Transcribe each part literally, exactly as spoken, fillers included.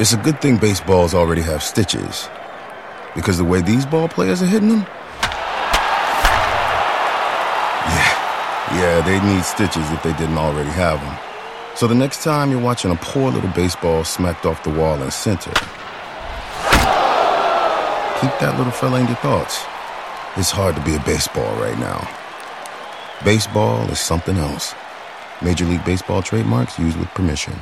It's a good thing baseballs already have stitches, because the way these ball players are hitting them, yeah, yeah, they need stitches if they didn't already have them. So the next time you're watching a poor little baseball smacked off the wall in center, keep that little fella in your thoughts. It's hard to be a baseball right now. Baseball is something else. Major League Baseball trademarks used with permission.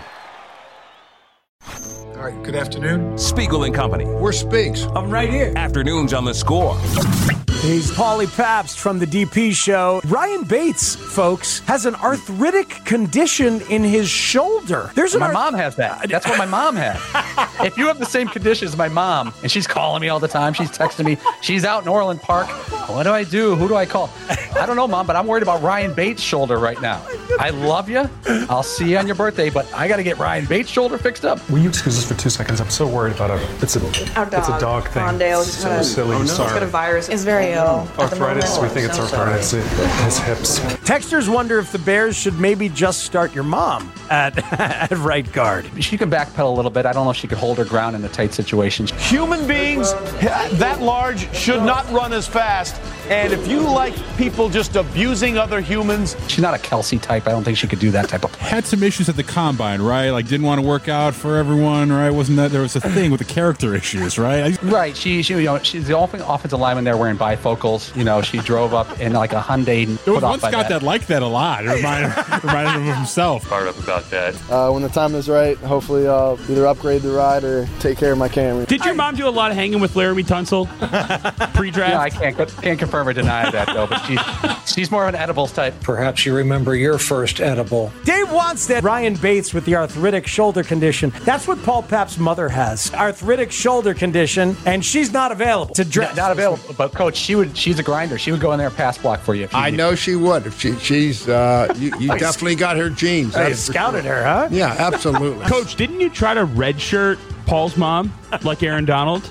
All right, good afternoon. Spiegel and Company. We're Spigs. I'm right here. Afternoons on the Score. He's Paulie Pabst from the D P Show. Ryan Bates, folks, has an arthritic condition in his shoulder. There's an my arth- mom has that. That's what my mom had. If you have the same condition as my mom, and she's calling me all the time, she's texting me, she's out in Orland Park. What do I do? Who do I call? I don't know, Mom, but I'm worried about Ryan Bates' shoulder right now. I love you. I'll see you on your birthday, but I got to get Ryan Bates' shoulder fixed up. Will you excuse us for two seconds? I'm so worried about it. It's a, Our dog, it's a dog thing. Rondale, It's so got a, silly. oh no. Sorry. He's got a virus. He's very ill. Arthritis. We think it's so arthritis. sorry. His hips. Texters wonder if the Bears should maybe just start your mom at, at right guard. She can backpedal a little bit. I don't know if she could hold her ground in a tight situation. Human beings that large should not run as fast. And if you like people just abusing other humans. She's not a Kelsey type. I don't think she could do that type of play. Had some issues at the combine, right? Like didn't want to work out for everyone, right? Wasn't that there was a thing with the character issues, right? Right. She, she, you know, she's the only offensive lineman there wearing bifocals. You know, she drove up in like a Hyundai. And There was put one off by Scott that. that liked that a lot. It reminded, reminded him of himself. Fired up about that. Uh, when the time is right, hopefully I'll either upgrade the ride or take care of my Camry. Did your mom do a lot of hanging with Laramie Tunsil pre-draft? Yeah, I can't can't confirm or deny that though. But she's she's more of an edibles type. Perhaps you remember your first edible. Dave wants that Ryan Bates with the arthritic shoulder condition. That's what Paul Pap's mother has. Arthritic shoulder condition, and she's not available to dress. Not, not available. But coach, she would she's a grinder. She would go in there and pass block for you. If you I need. know she would. If she, she's, uh, you, you definitely got her genes. Hey, That's for scouted sure. her, huh? Yeah, absolutely. Coach, didn't you try to redshirt Paul's mom like Aaron Donald?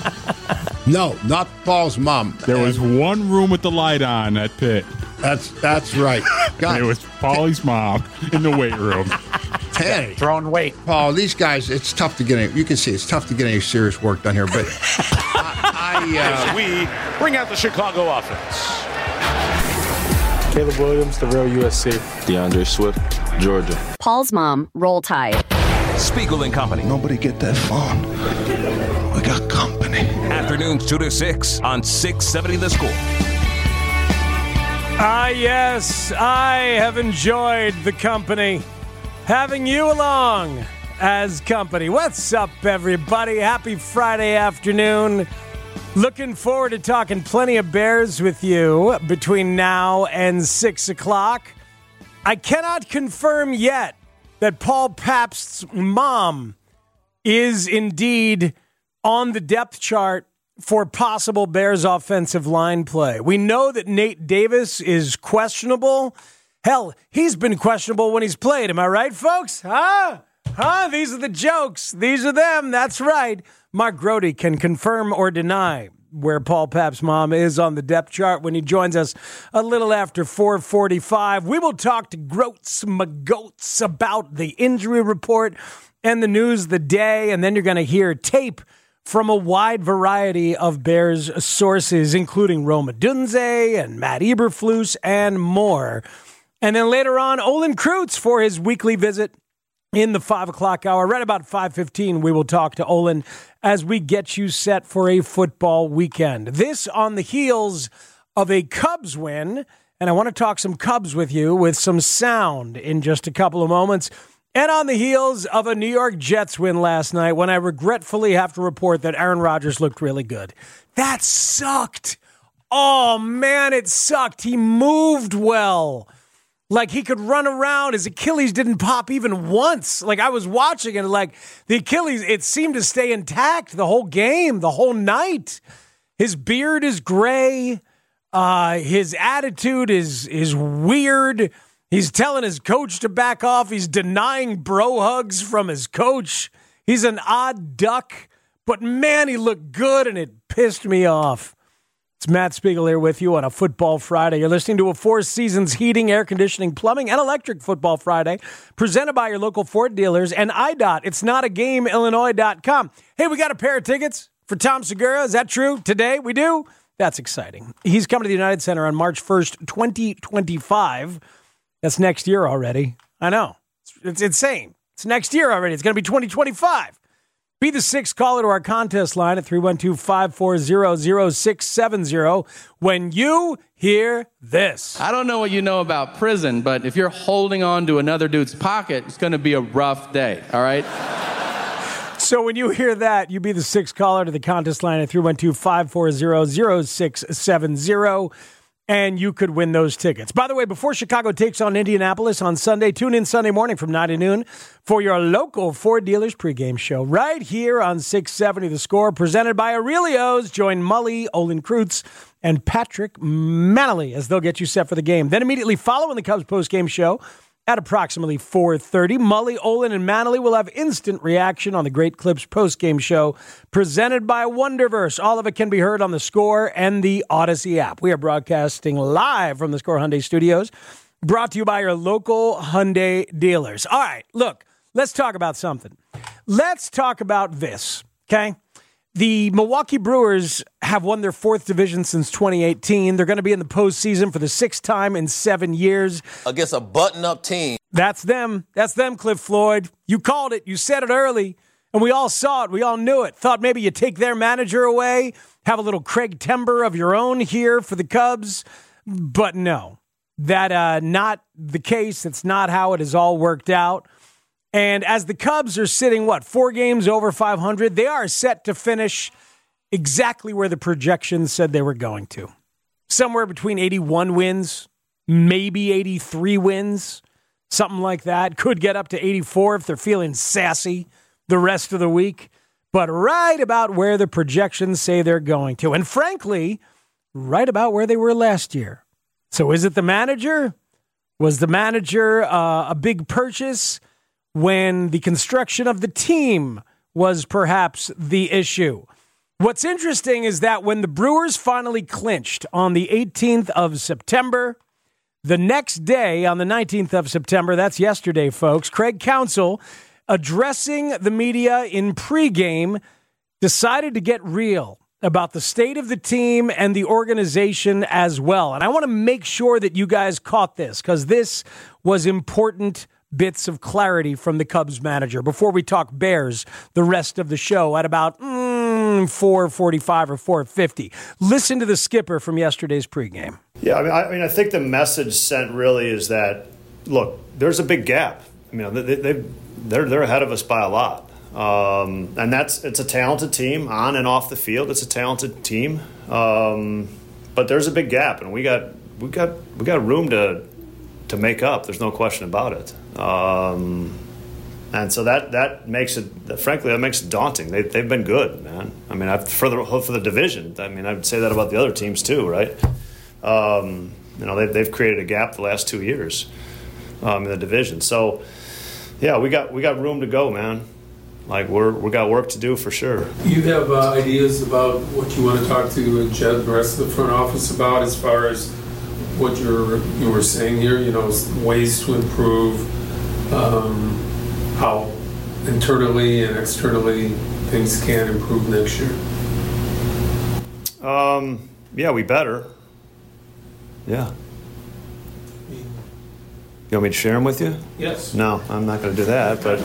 No, not Paul's mom. There was one room with the light on at Pitt. That's that's right. God, And it was Paulie's mom in the weight room. Tanny. Throwing weight. Paul, these guys, it's tough to get any, you can see it's tough to get any serious work done here, but I, I uh, We bring out the Chicago offense. Caleb Williams, the real U S C. DeAndre Swift, Georgia. Paul's mom, Roll Tide. Spiegel and Company. Nobody get that phone. We got company. Afternoons two to six on six seventy The Score. Ah, yes, I have enjoyed the company. Having you along as company. What's up, everybody? Happy Friday afternoon. Looking forward to talking plenty of Bears with you between now and six o'clock. I cannot confirm yet that Paul Papst's mom is indeed on the depth chart for possible Bears offensive line play. We know that Nate Davis is questionable. Hell, he's been questionable when he's played. Am I right, folks? Huh? Huh? These are the jokes. These are them. That's right. Mark Grody can confirm or deny where Paul Pap's mom is on the depth chart when he joins us a little after four forty-five. We will talk to Groats McGoats about the injury report and the news of the day, and then you're going to hear tape from a wide variety of Bears sources, including Roma Dunze and Matt Eberflus and more. And then later on, Olin Kreutz for his weekly visit in the five o'clock hour. Right about five fifteen, we will talk to Olin as we get you set for a football weekend. This on the heels of a Cubs win, and I want to talk some Cubs with you with some sound in just a couple of moments. And on the heels of a New York Jets win last night, when I regretfully have to report that Aaron Rodgers looked really good. That sucked. Oh, man, it sucked. He moved well. Like, he could run around. His Achilles didn't pop even once. Like, I was watching it, like, the Achilles, it seemed to stay intact the whole game, the whole night. His beard is gray. Uh, his attitude is is weird. He's telling his coach to back off. He's denying bro hugs from his coach. He's an odd duck. But, man, he looked good, and it pissed me off. It's Matt Spiegel here with you on a Football Friday. You're listening to a Four Seasons Heating, Air Conditioning, Plumbing, and Electric Football Friday, presented by your local Ford dealers and I D O T. It's not a game, Illinois dot com. Hey, we got a pair of tickets for Tom Segura. Is that true? Today we do? That's exciting. He's coming to the United Center on March first, twenty twenty-five. That's next year already. I know. It's, it's insane. It's next year already. It's going to be twenty twenty-five. Be the sixth caller to our contest line at three one two, five four zero, zero six seven zero when you hear this. I don't know what you know about prison, but if you're holding on to another dude's pocket, it's going to be a rough day, all right? So when you hear that, you be the sixth caller to the contest line at three one two, five four zero, zero six seven zero. And you could win those tickets. By the way, before Chicago takes on Indianapolis on Sunday, tune in Sunday morning from nine to noon for your local Ford Dealers pregame show right here on six seventy The Score, presented by Aurelio's. Join Mully, Olin Kreutz, and Patrick Manley as they'll get you set for the game. Then immediately following the Cubs postgame show at approximately four thirty, Mully, Olin, and Manley will have instant reaction on the Great Clips postgame show presented by Wonderverse. All of it can be heard on the Score and the Odyssey app. We are broadcasting live from the Score Hyundai Studios, brought to you by your local Hyundai dealers. All right, look, let's talk about something. Let's talk about this, okay? The Milwaukee Brewers have won their fourth division since twenty eighteen. They're going to be in the postseason for the sixth time in seven years. Against a button-up team. That's them. That's them, Cliff Floyd. You called it. You said it early, and we all saw it. We all knew it. Thought maybe you take their manager away, have a little Craig Timber of your own here for the Cubs. But no, that uh, not the case. It's not how it has all worked out. And as the Cubs are sitting, what, four games over five hundred, they are set to finish exactly where the projections said they were going to. Somewhere between eighty-one wins, maybe eighty-three wins, something like that. Could get up to eighty-four if they're feeling sassy the rest of the week. But right about where the projections say they're going to. And frankly, right about where they were last year. So is it the manager? Was the manager uh, a big purchase when the construction of the team was perhaps the issue? What's interesting is that when the Brewers finally clinched on the eighteenth of September, the next day on the nineteenth of September, that's yesterday, folks, Craig Counsell, addressing the media in pregame, decided to get real about the state of the team and the organization as well. And I want to make sure that you guys caught this, because this was important bits of clarity from the Cubs manager before we talk Bears the rest of the show at about mm, four forty-five or four fifty. Listen to the skipper from yesterday's pregame. Yeah, I mean, I, mean, I think the message sent really is that, look, there's a big gap. I mean, they, they, they're they're ahead of us by a lot, um, and that's it's a talented team on and off the field. It's a talented team, um, but there's a big gap, and we got we got we got room to to make up. There's no question about it. Um, and so that, that makes it, frankly, that makes it daunting. They, they've been good, man. I mean, I've, for the for the division, I mean, I would say that about the other teams too, right? Um, you know, they, they've created a gap the last two years um, in the division. So, yeah, we got we got room to go, man. Like we're we got work to do for sure. You have uh, ideas about what you want to talk to Jed and the rest of the front office about, as far as what you're you were saying here, you know, ways to improve, um, how internally and externally things can improve next year? Um, yeah, we better. Yeah. You want me to share them with you? Yes. No, I'm not going to do that, but...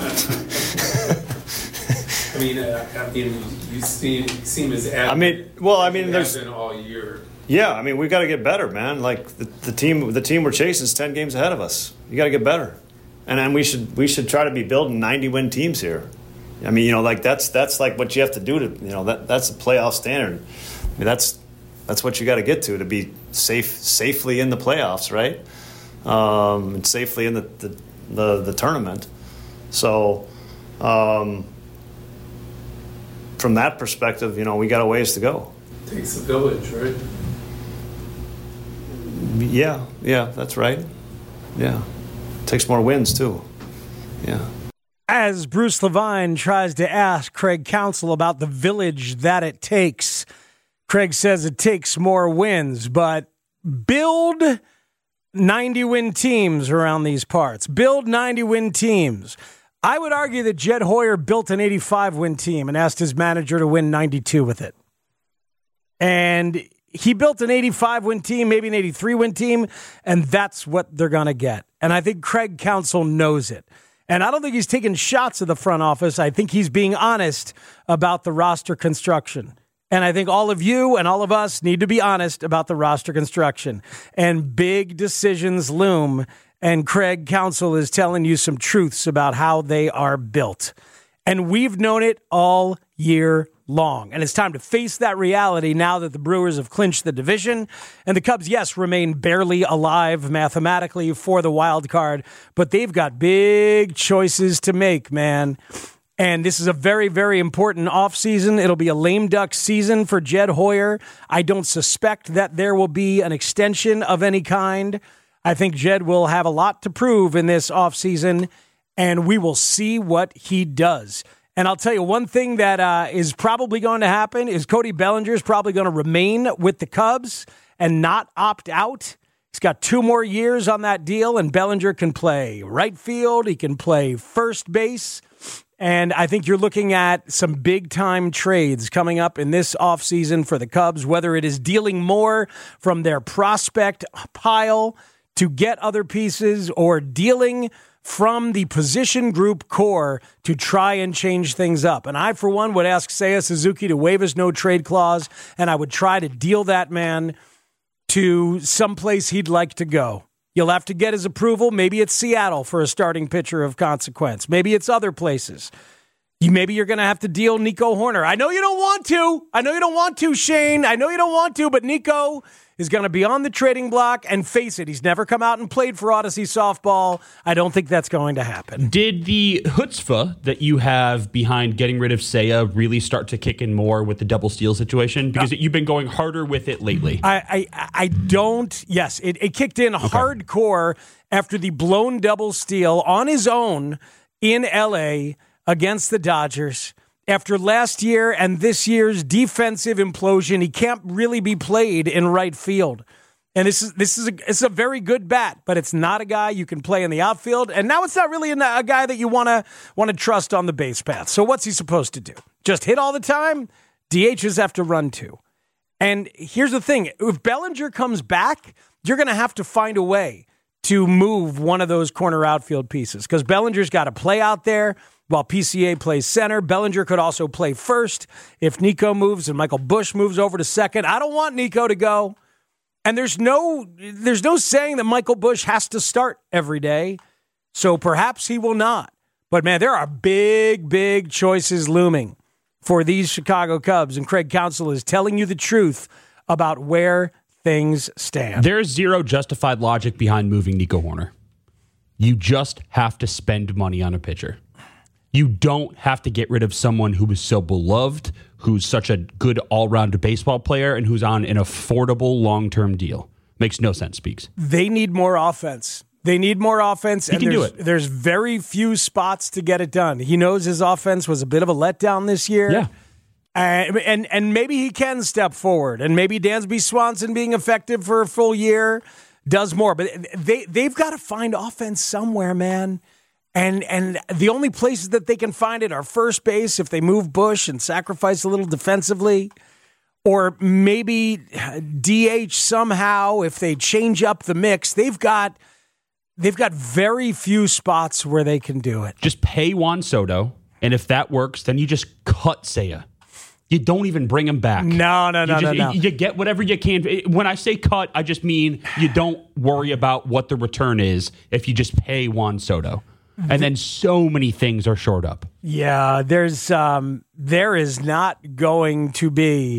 I mean, uh, I mean, you seem, seem as adamant. I mean, well, I mean, there's... been all year. Yeah, I mean, we've got to get better, man. Like the, the team, the team we're chasing is ten games ahead of us. You got to get better, and then we should we should try to be building ninety win teams here. I mean, you know, like that's that's like what you have to do to, you know, that that's a playoff standard. I mean, that's that's what you got to get to to be safe safely in the playoffs, right? Um, and safely in the the, the, the tournament. So, um, from that perspective, you know, we got a ways to go. Takes a village, right? Yeah, yeah, that's right. Yeah. Takes more wins, too. Yeah. As Bruce Levine tries to ask Craig Counsell about the village that it takes, Craig says it takes more wins, but build ninety-win teams around these parts. Build ninety-win teams. I would argue that Jed Hoyer built an eighty-five-win team and asked his manager to win ninety-two with it. And he built an eighty-five-win team, maybe an eighty-three-win team, and that's what they're going to get. And I think Craig Counsell knows it. And I don't think he's taking shots at the front office. I think he's being honest about the roster construction. And I think all of you and all of us need to be honest about the roster construction. And big decisions loom. And Craig Counsell is telling you some truths about how they are built. And we've known it all year long. And it's time to face that reality now that the Brewers have clinched the division. And the Cubs, yes, remain barely alive mathematically for the wild card. But they've got big choices to make, man. And this is a very, very important offseason. It'll be a lame duck season for Jed Hoyer. I don't suspect that there will be an extension of any kind. I think Jed will have a lot to prove in this offseason, and we will see what he does. And I'll tell you one thing that uh, is probably going to happen is Cody Bellinger is probably going to remain with the Cubs and not opt out. He's got two more years on that deal, and Bellinger can play right field. He can play first base. And I think you're looking at some big-time trades coming up in this offseason for the Cubs, whether it is dealing more from their prospect pile to get other pieces or dealing from the position group core to try and change things up. And I, for one, would ask Seiya Suzuki to waive his no-trade clause, and I would try to deal that man to someplace he'd like to go. You'll have to get his approval. Maybe it's Seattle for a starting pitcher of consequence. Maybe it's other places. You, maybe you're going to have to deal Nico Horner. I know you don't want to. I know you don't want to, Shane. I know you don't want to, but Nico is going to be on the trading block, and face it, he's never come out and played for Odyssey Softball. I don't think that's going to happen. Did the chutzpah that you have behind getting rid of Seiya really start to kick in more with the double steal situation? Because uh, you've been going harder with it lately. I I, I don't. Yes, it, it kicked in okay. hardcore after the blown double steal on his own in L A against the Dodgers. After last year and this year's defensive implosion, he can't really be played in right field. And this is this is a, it's a very good bat, but it's not a guy you can play in the outfield. And now it's not really a, a guy that you want to want to trust on the base path. So what's he supposed to do? Just hit all the time? D Hs have to run too. And here's the thing. If Bellinger comes back, you're going to have to find a way to move one of those corner outfield pieces because Bellinger's got to play out there. While P C A plays center, Bellinger could also play first if Nico moves and Michael Busch moves over to second. I don't want Nico to go. And there's no there's no saying that Michael Busch has to start every day. So perhaps he will not. But, man, there are big, big choices looming for these Chicago Cubs. And Craig Counsell is telling you the truth about where things stand. There's zero justified logic behind moving Nico Horner. You just have to spend money on a pitcher. You don't have to get rid of someone who is so beloved, who's such a good all-round baseball player, and who's on an affordable long-term deal. Makes no sense, Speaks. They need more offense. They need more offense. He and can there's, do it. There's very few spots to get it done. He knows his offense was a bit of a letdown this year. Yeah. Uh, and, and maybe he can step forward. And maybe Dansby Swanson being effective for a full year does more. But they, they've got to find offense somewhere, man. And and the only places that they can find it are first base if they move Busch and sacrifice a little defensively, or maybe D H somehow if they change up the mix. They've got they've got very few spots where they can do it. Just pay Juan Soto, and if that works, then you just cut Seiya. You don't even bring him back. No, no, no, you just, no, no. You get whatever you can. When I say cut, I just mean you don't worry about what the return is if you just pay Juan Soto. And then so many things are shored up. Yeah, there's um, there is not going to be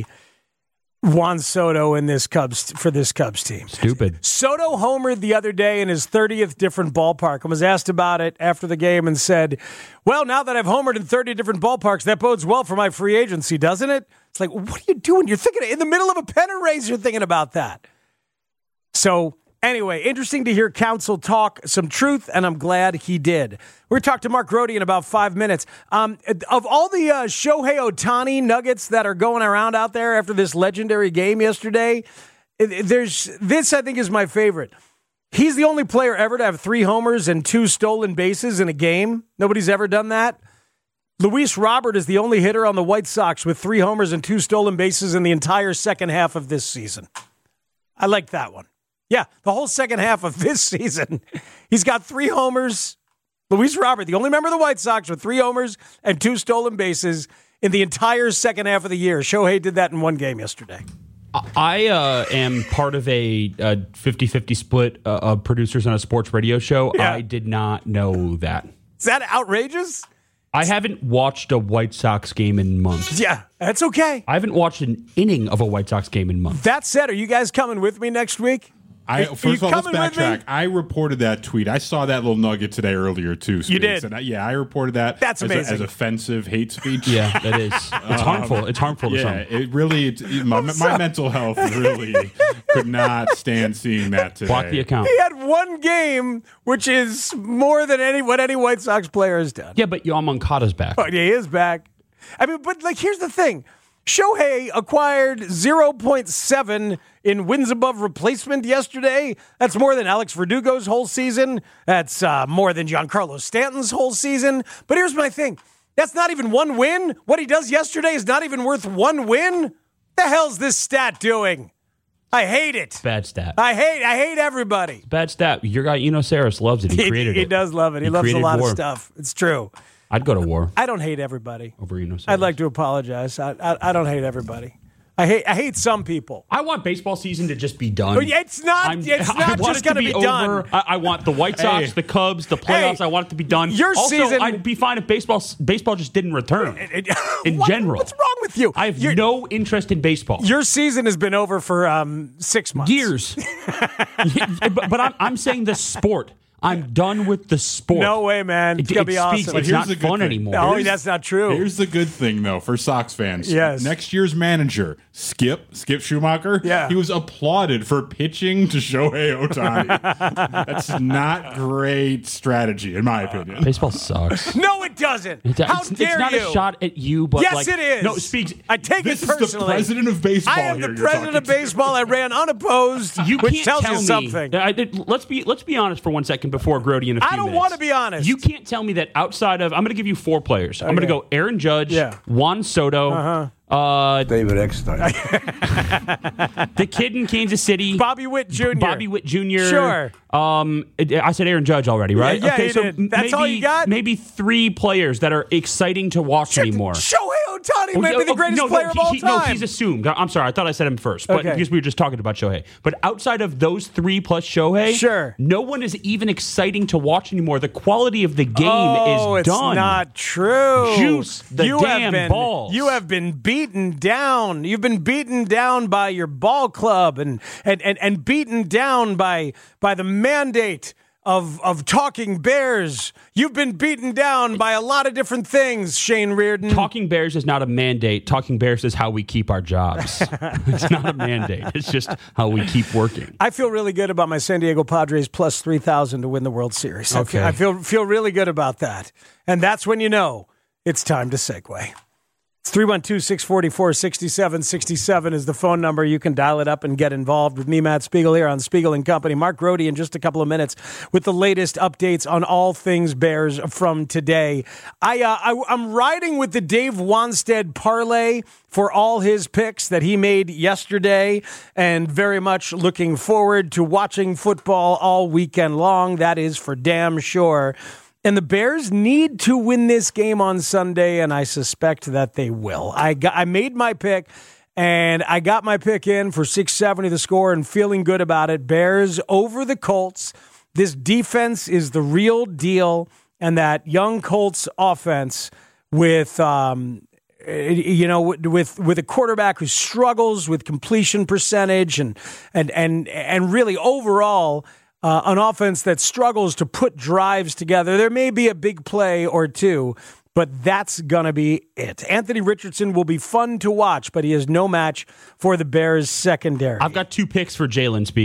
Juan Soto in this Cubs for this Cubs team. Stupid. Soto homered the other day in his thirtieth different ballpark and was asked about it after the game and said, "Well, now that I've homered in thirty different ballparks, that bodes well for my free agency, doesn't it?" It's like, what are you doing? You're thinking in the middle of a pennant race. You're thinking about that. So Anyway, interesting to hear Counsell talk some truth, and I'm glad he did. We're going to talk to Mark Grote in about five minutes. Um, of all the uh, Shohei Ohtani nuggets that are going around out there after this legendary game yesterday, there's this, I think, is my favorite. He's the only player ever to have three homers and two stolen bases in a game. Nobody's ever done that. Luis Robert is the only hitter on the White Sox with three homers and two stolen bases in the entire second half of this season. I like that one. Yeah, the whole second half of this season, he's got three homers. Luis Robert, the only member of the White Sox with three homers and two stolen bases in the entire second half of the year. Shohei did that in one game yesterday. I uh, am part of a, a fifty-fifty split uh, of producers on a sports radio show. Yeah. I did not know that. Is that outrageous? I haven't watched a White Sox game in months. Yeah, that's okay. I haven't watched an inning of a White Sox game in months. That said, are you guys coming with me next week? I, first of all, let's backtrack. I reported that tweet. I saw that little nugget today earlier, too. Speaks, you did? And I, yeah, I reported that. That's as, amazing. A, as offensive hate speech. Yeah, that is. It's um, harmful. It's harmful to yeah, some. it really, it, my, my mental health really could not stand seeing that today. Block the account. He had one game, which is more than any what any White Sox player has done. Yeah, but Yoán Moncada's back. Oh, yeah, he is back. I mean, but like, here's the thing. Shohei acquired zero point seven in wins above replacement yesterday. That's more than Alex Verdugo's whole season. That's uh, more than Giancarlo Stanton's whole season. But here's my thing. That's not even one win. What he does yesterday is not even worth one win. The hell's this stat doing? I hate it. Bad stat. I hate I hate everybody. Bad stat. Your guy, Eno Saris, loves it. He, he created he, it. He does love it. He, he loves a lot war. of stuff. It's true. I'd go to war. I don't hate everybody. Over Eno Saris. I'd like to apologize. I, I I don't hate everybody. I hate I hate some people. I want baseball season to just be done. But it's not. I'm, it's not just going to be, be done. I, I want the White Sox, hey. the Cubs, the playoffs. Hey. I want it to be done. Your also, season. I'd be fine if baseball baseball just didn't return. In what, general, what's wrong with you? I have You're, no interest in baseball. Your season has been over for um, six months. Years. but but I'm, I'm saying the sport. I'm done with the sport. No way, man. It's it, going to be speaks, awesome. It's not fun thing. anymore. No, here's, that's not true. Here's the good thing, though, for Sox fans. Yes. Next year's manager, Skip, Skip Schumacher, yeah. he was applauded for pitching to Shohei Ohtani. That's not great strategy, in my opinion. Baseball sucks. No, it doesn't. It, How it's, dare you? It's not you? a shot at you, but yes, like, it is. No, it speaks. I take this it personally. This is the president of baseball. I am here the president of baseball. I ran unopposed, you which can't tells tell you me, something. I did, let's be let's be honest for one second before Grote in a few I don't minutes. want to be honest. You can't tell me that outside of, I'm going to give you four players. Okay. I'm going to go Aaron Judge, yeah. Juan Soto, uh-huh. uh, David Eckstein, the kid in Kansas City, Bobby Witt Junior Bobby Witt Junior Sure. Um, I said Aaron Judge already, right? Yeah, yeah okay, you so did. That's maybe, all you got? Maybe three players that are exciting to watch Shit, anymore. Shohei Ohtani oh, might oh, be the greatest no, player no, of all he, time. No, he's assumed. I'm sorry. I thought I said him first, but okay. because we were just talking about Shohei. But outside of those three plus Shohei, sure. no one is even exciting to watch anymore. The quality of the game oh, is done. It's not true. Juice the you damn have been, balls. You have been beaten down. You've been beaten down by your ball club and and, and, and beaten down by by the mandate of of Talking Bears. You've been beaten down by a lot of different things, Shane Reardon. Talking Bears is not a mandate. Talking Bears is how we keep our jobs. It's not a mandate. It's just how we keep working. I feel really good about my San Diego Padres plus three thousand to win the World Series. Okay. I feel, I feel feel really good about that. And that's when you know it's time to segue. It's three one two, six four four, six seven six seven is the phone number. You can dial it up and get involved with me, Matt Spiegel, here on Spiegel and Company. Mark Grote in just a couple of minutes with the latest updates on all things Bears from today. I, uh, I, I'm riding with the Dave Wanstead parlay for all his picks that he made yesterday and very much looking forward to watching football all weekend long. That is for damn sure. And the Bears need to win this game on Sunday, and I suspect that they will. I got, I made my pick, and I got my pick in for six seventy the score and feeling good about it. Bears over the Colts. This defense is the real deal, and that young Colts offense with um, you know with with a quarterback who struggles with completion percentage and and and and really overall. Uh, an offense that struggles to put drives together. There may be a big play or two, but that's going to be it. Anthony Richardson will be fun to watch, but he is no match for the Bears secondary. I've got two picks for Jalen Speaks.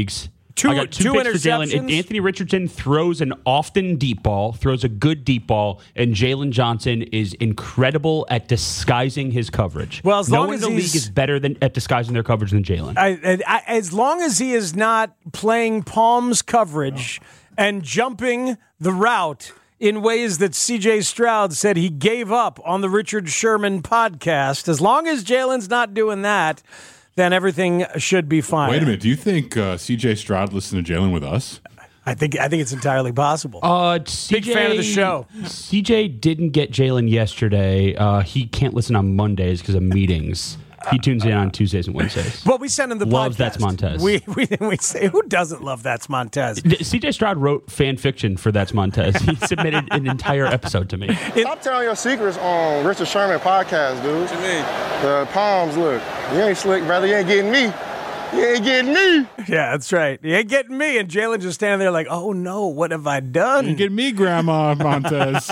Two, I got two, two picks for Jalen. interceptions? Anthony Richardson throws an often deep ball, throws a good deep ball, and Jalen Johnson is incredible at disguising his coverage. Well, as no long one as in the he's- league is better than at disguising their coverage than Jalen. I, I, I, as long as he is not playing Palms coverage and jumping the route in ways that C J Stroud said he gave up on the Richard Sherman podcast, as long as Jalen's not doing that, then everything should be fine. Wait a minute. Do you think uh, C J Stroud listened to Jalen with us? I think I think it's entirely possible. Uh, C J, Big fan of the show. C J didn't get Jalen yesterday. Uh, he can't listen on Mondays because of meetings. He tunes in on Tuesdays and Wednesdays. Well, we send him the Loves podcast. That's Montez. We, we we say, who doesn't love That's Montez? C J Stroud wrote fan fiction for That's Montez. He submitted an entire episode to me. Stop telling your secrets on Richard Sherman podcast, dude. What you mean? The Palms, look. You ain't slick, brother. You ain't getting me. You ain't getting me. Yeah, that's right. You ain't getting me. And Jalen just standing there like, oh, no, what have I done? You get me, Grandma Montez.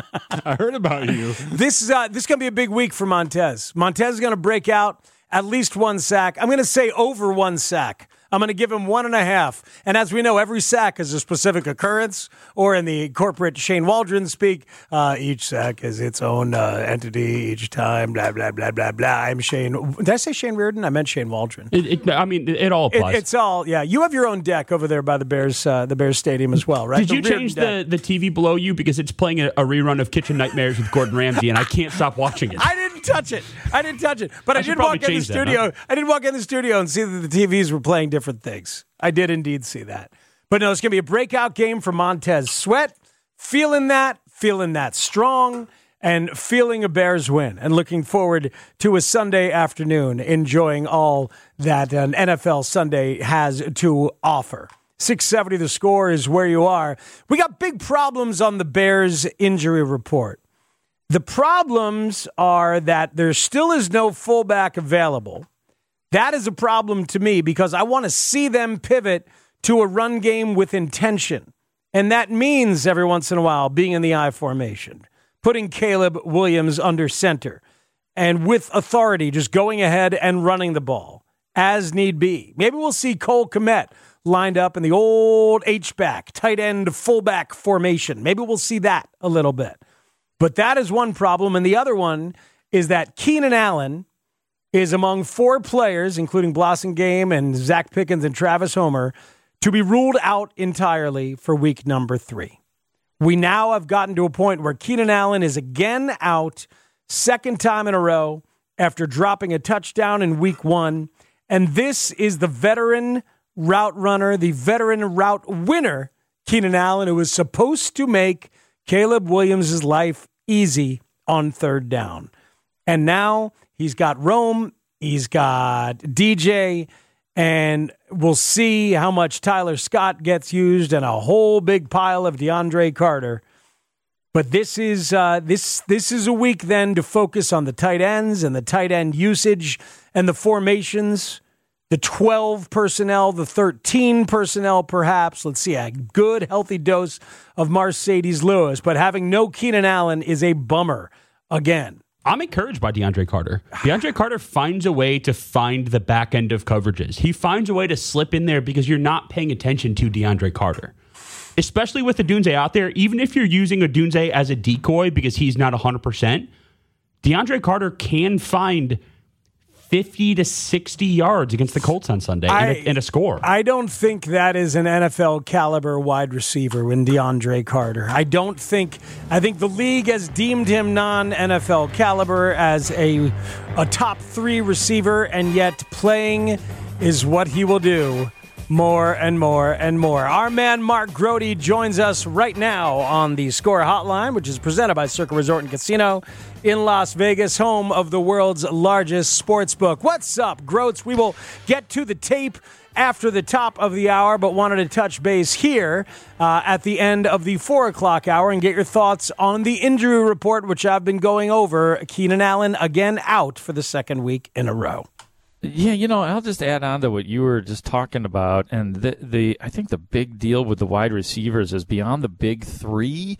I heard about you. This is uh, this is going to be a big week for Montez. Montez is going to break out at least one sack. I'm going to say over one sack. I'm going to give him one and a half. And as we know, every sack is a specific occurrence, or in the corporate Shane Waldron speak, uh, each sack is its own uh, entity each time, blah, blah, blah, blah, blah. I'm Shane. Did I say Shane Reardon? I meant Shane Waldron. It, it, I mean, it, it all applies. It, it's all, yeah. You have your own deck over there by the Bears uh, the Bears Stadium as well, right? Did The you Reardon change deck. the, the T V below you because it's playing a, a rerun of Kitchen Nightmares with Gordon Ramsay, and I can't stop watching it. I didn't touch it. I didn't touch it. But I, I should did walk probably in the change that, studio. huh? I did walk in the studio and see that the T Vs were playing different things. I did indeed see that. But no, it's going to be a breakout game for Montez Sweat. Feeling that, feeling that strong, and feeling a Bears win. And looking forward to a Sunday afternoon, enjoying all that an N F L Sunday has to offer. six seventy The Score is where you are. We got big problems on the Bears injury report. The problems are that there still is no fullback available. That is a problem to me because I want to see them pivot to a run game with intention. And that means every once in a while being in the I formation, putting Caleb Williams under center, and with authority just going ahead and running the ball as need be. Maybe we'll see Cole Kmet lined up in the old H-back, tight end, fullback formation. Maybe we'll see that a little bit. But that is one problem. And the other one is that Keenan Allen is among four players, including Blossomgame and Zach Pickens and Travis Homer, to be ruled out entirely for week number three. We now have gotten to a point where Keenan Allen is again out, second time in a row, after dropping a touchdown in week one. And this is the veteran route runner, the veteran route winner, Keenan Allen, who was supposed to make Caleb Williams' life easy on third down. And now he's got Rome, he's got D J, and we'll see how much Tyler Scott gets used and a whole big pile of DeAndre Carter. But this is uh, this this is a week then to focus on the tight ends and the tight end usage and the formations, the twelve personnel, the thirteen personnel perhaps. Let's see, a good, healthy dose of Mercedes Lewis. But having no Keenan Allen is a bummer again. I'm encouraged by DeAndre Carter. DeAndre Carter finds a way to find the back end of coverages. He finds a way to slip in there because you're not paying attention to DeAndre Carter. Especially with the Dunze out there, even if you're using a Dunze as a decoy because he's not one hundred percent, DeAndre Carter can find fifty to sixty yards against the Colts on Sunday I, and, a, and a score. I don't think that is an N F L caliber wide receiver in DeAndre Carter. I don't think, I think the league has deemed him non-N F L caliber as a, a top three receiver, and yet playing is what he will do more and more and more. Our man Mark Grody joins us right now on the Score Hotline, which is presented by Circa Resort and Casino in Las Vegas, home of the world's largest sports book. What's up, Groats? We will get to the tape after the top of the hour, but wanted to touch base here uh, at the end of the four o'clock hour and get your thoughts on the injury report, which I've been going over. Keenan Allen again out for the second week in a row. Yeah, you know, I'll just add on to what you were just talking about, and the the I think the big deal with the wide receivers is beyond the big three,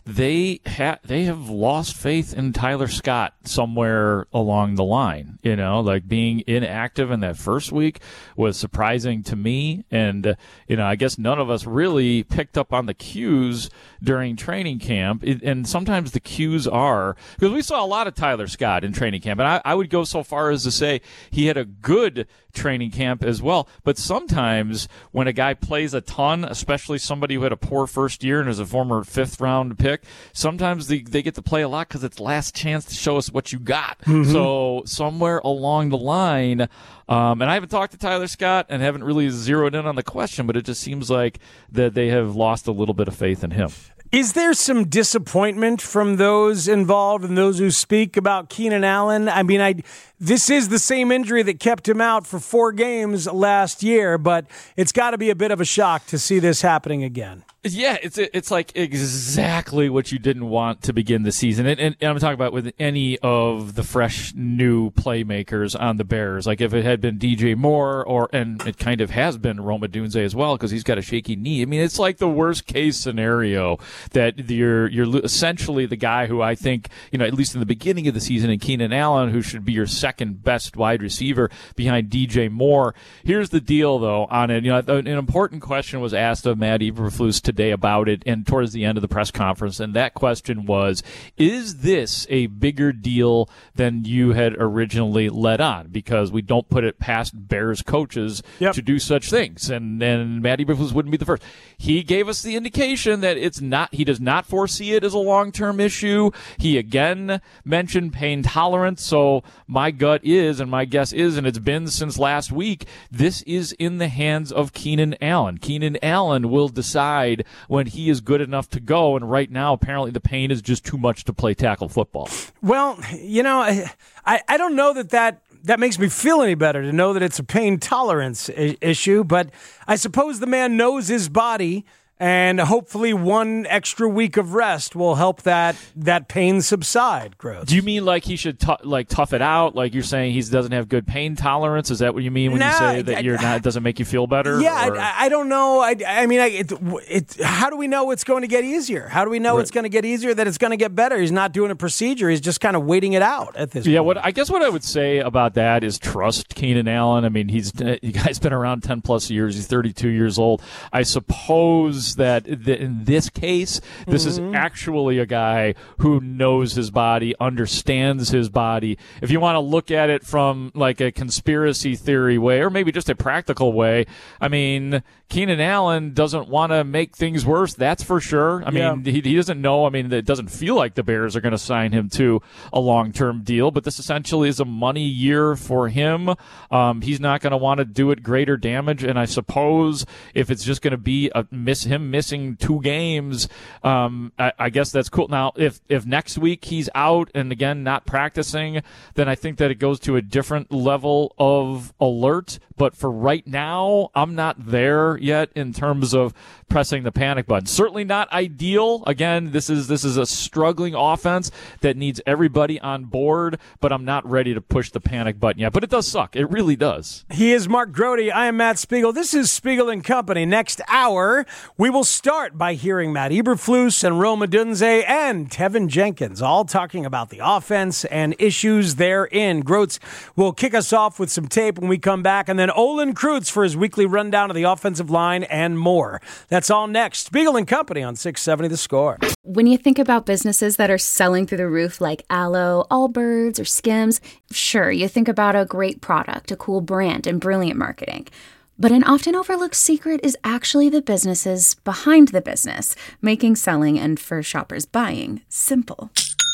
they ha- they have lost faith in Tyler Scott somewhere along the line. You know, like being inactive in that first week was surprising to me. And, uh, you know, I guess none of us really picked up on the cues during training camp. It, and sometimes the cues are, because we saw a lot of Tyler Scott in training camp. And I, I would go so far as to say he had a good training camp as well. But sometimes when a guy plays a ton, especially somebody who had a poor first year and is a former fifth round pick, sometimes they, they get to play a lot because it's last chance to show us what you got. Mm-hmm. So somewhere along the line, um, and I haven't talked to Tyler Scott and haven't really zeroed in on the question, but it just seems like that they have lost a little bit of faith in him. Is there some disappointment from those involved and those who speak about Keenan Allen? I mean, I this is the same injury that kept him out for four games last year, but it's got to be a bit of a shock to see this happening again. Yeah, it's it's like exactly what you didn't want to begin the season. And, and, and I'm talking about with any of the fresh new playmakers on the Bears. Like if it had been D J Moore, or and it kind of has been Rome Odunze as well because he's got a shaky knee. I mean, it's like the worst case scenario that you're you're essentially the guy who I think, you know, at least in the beginning of the season, and Keenan Allen, who should be your second best wide receiver behind D J Moore. Here's the deal, though, on it. You know, an important question was asked of Matt Eberflus today about it and towards the end of the press conference, and that question was, is this a bigger deal than you had originally let on? Because we don't put it past Bears coaches yep. to do such things, and, and Matt Eberflus wouldn't be the first. He gave us the indication that it's not, he does not foresee it as a long-term issue. He again mentioned pain tolerance, so my gut is, and my guess is, and it's been since last week, this is in the hands of Keenan Allen. Keenan Allen will decide when he is good enough to go, and right now apparently the pain is just too much to play tackle football. Well, you know, I, I don't know that that that makes me feel any better to know that it's a pain tolerance I- issue, but I suppose the man knows his body, and hopefully one extra week of rest will help that that pain subside, Gross. Do you mean like he should t- like tough it out? Like you're saying he doesn't have good pain tolerance? Is that what you mean when nah, you say that I, you're not? It doesn't make you feel better? Yeah, I, I don't know. I, I mean, I, it, it, how do we know it's going to get easier? How do we know right. it's going to get easier? That it's going to get better? He's not doing a procedure. He's just kind of waiting it out at this. Yeah, point. what I guess what I would say about that is trust Keenan Allen. I mean, he's you guys been around ten plus years. He's thirty-two years old. I suppose that. The, In this case, this mm-hmm. is actually a guy who knows his body, understands his body. If you want to look at it from like a conspiracy theory way, or maybe just a practical way, I mean, Keenan Allen doesn't want to make things worse, that's for sure. I mean, yeah. he, he doesn't know. I mean, it doesn't feel like the Bears are going to sign him to a long-term deal, but this essentially is a money year for him. Um, he's not going to want to do it greater damage, and I suppose if it's just going to be a miss him missing two games, um, I, I guess that's cool. Now, if if next week he's out and again not practicing, then I think that it goes to a different level of alert. But for right now, I'm not there yet in terms of pressing the panic button. Certainly not ideal. Again, this is this is a struggling offense that needs everybody on board, but I'm not ready to push the panic button yet. But it does suck. It really does. He is Mark Grody. I am Matt Spiegel. This is Spiegel and Company. Next hour, we will start by hearing Matt Eberflus and Rome Odunze and Tevin Jenkins all talking about the offense and issues therein. Groats will kick us off with some tape when we come back, and then Olin Kreutz for his weekly rundown of the offensive line and more. That's all next. Spiegel and Company on six seventy The Score. When you think about businesses that are selling through the roof like Aloe, Allbirds, or Skims, sure, you think about a great product, a cool brand, and brilliant marketing. But an often overlooked secret is actually the businesses behind the business, making selling and for shoppers buying simple.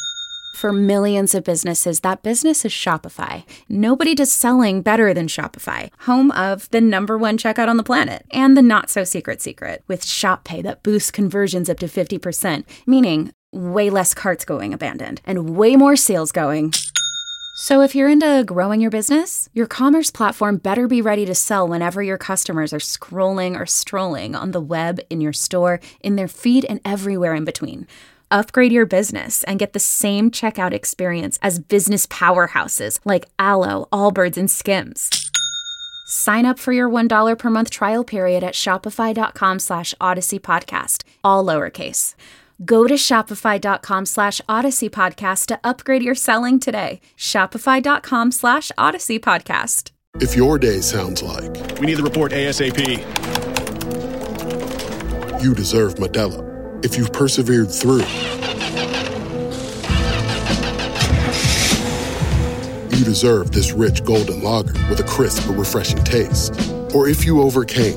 For millions of businesses, that business is Shopify. Nobody does selling better than Shopify, home of the number one checkout on the planet and the not-so-secret secret with Shop Pay that boosts conversions up to fifty percent, meaning way less carts going abandoned and way more sales going. So if you're into growing your business, your commerce platform better be ready to sell whenever your customers are scrolling or strolling on the web, in your store, in their feed, and everywhere in between. Upgrade your business and get the same checkout experience as business powerhouses like Aloe, Allbirds, and Skims. Sign up for your one dollar per month trial period at shopify.com slash Odyssey Podcast, all lowercase. Go to shopify.com slash Odyssey Podcast to upgrade your selling today. Shopify.com slash Odyssey Podcast. If your day sounds like we need the report ASAP, you deserve Modelo. If you've persevered through, you deserve this rich golden lager with a crisp but refreshing taste. Or if you overcame.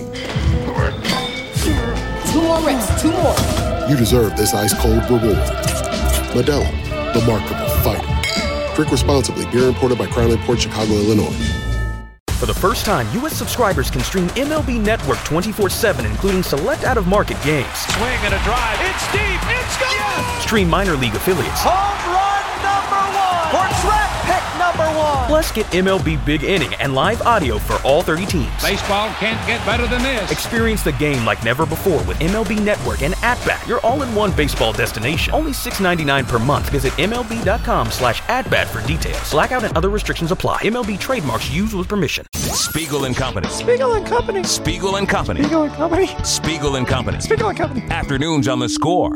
Two more reps, two more. You deserve this ice-cold reward. Modelo, the Remarkable Fighter. Drink responsibly. Beer imported by Crown Imports, Chicago, Illinois. For the first time, U S subscribers can stream M L B Network twenty-four seven, including select out-of-market games. Swing and a drive. It's deep. It's gone. Yes! Stream minor league affiliates. Home run number one. For draft pick number one. Plus, get M L B Big Inning and live audio for all thirty teams. Baseball can't get better than this. Experience the game like never before with M L B Network and At-Bat, your all-in-one baseball destination. Only six dollars and ninety-nine cents per month. Visit MLB.com slash at-bat for details. Blackout and other restrictions apply. M L B trademarks used with permission. Spiegel and Company. Spiegel and Company. Spiegel and Company. Spiegel and Company. Spiegel and Company. Spiegel and Company. Afternoons on the Score.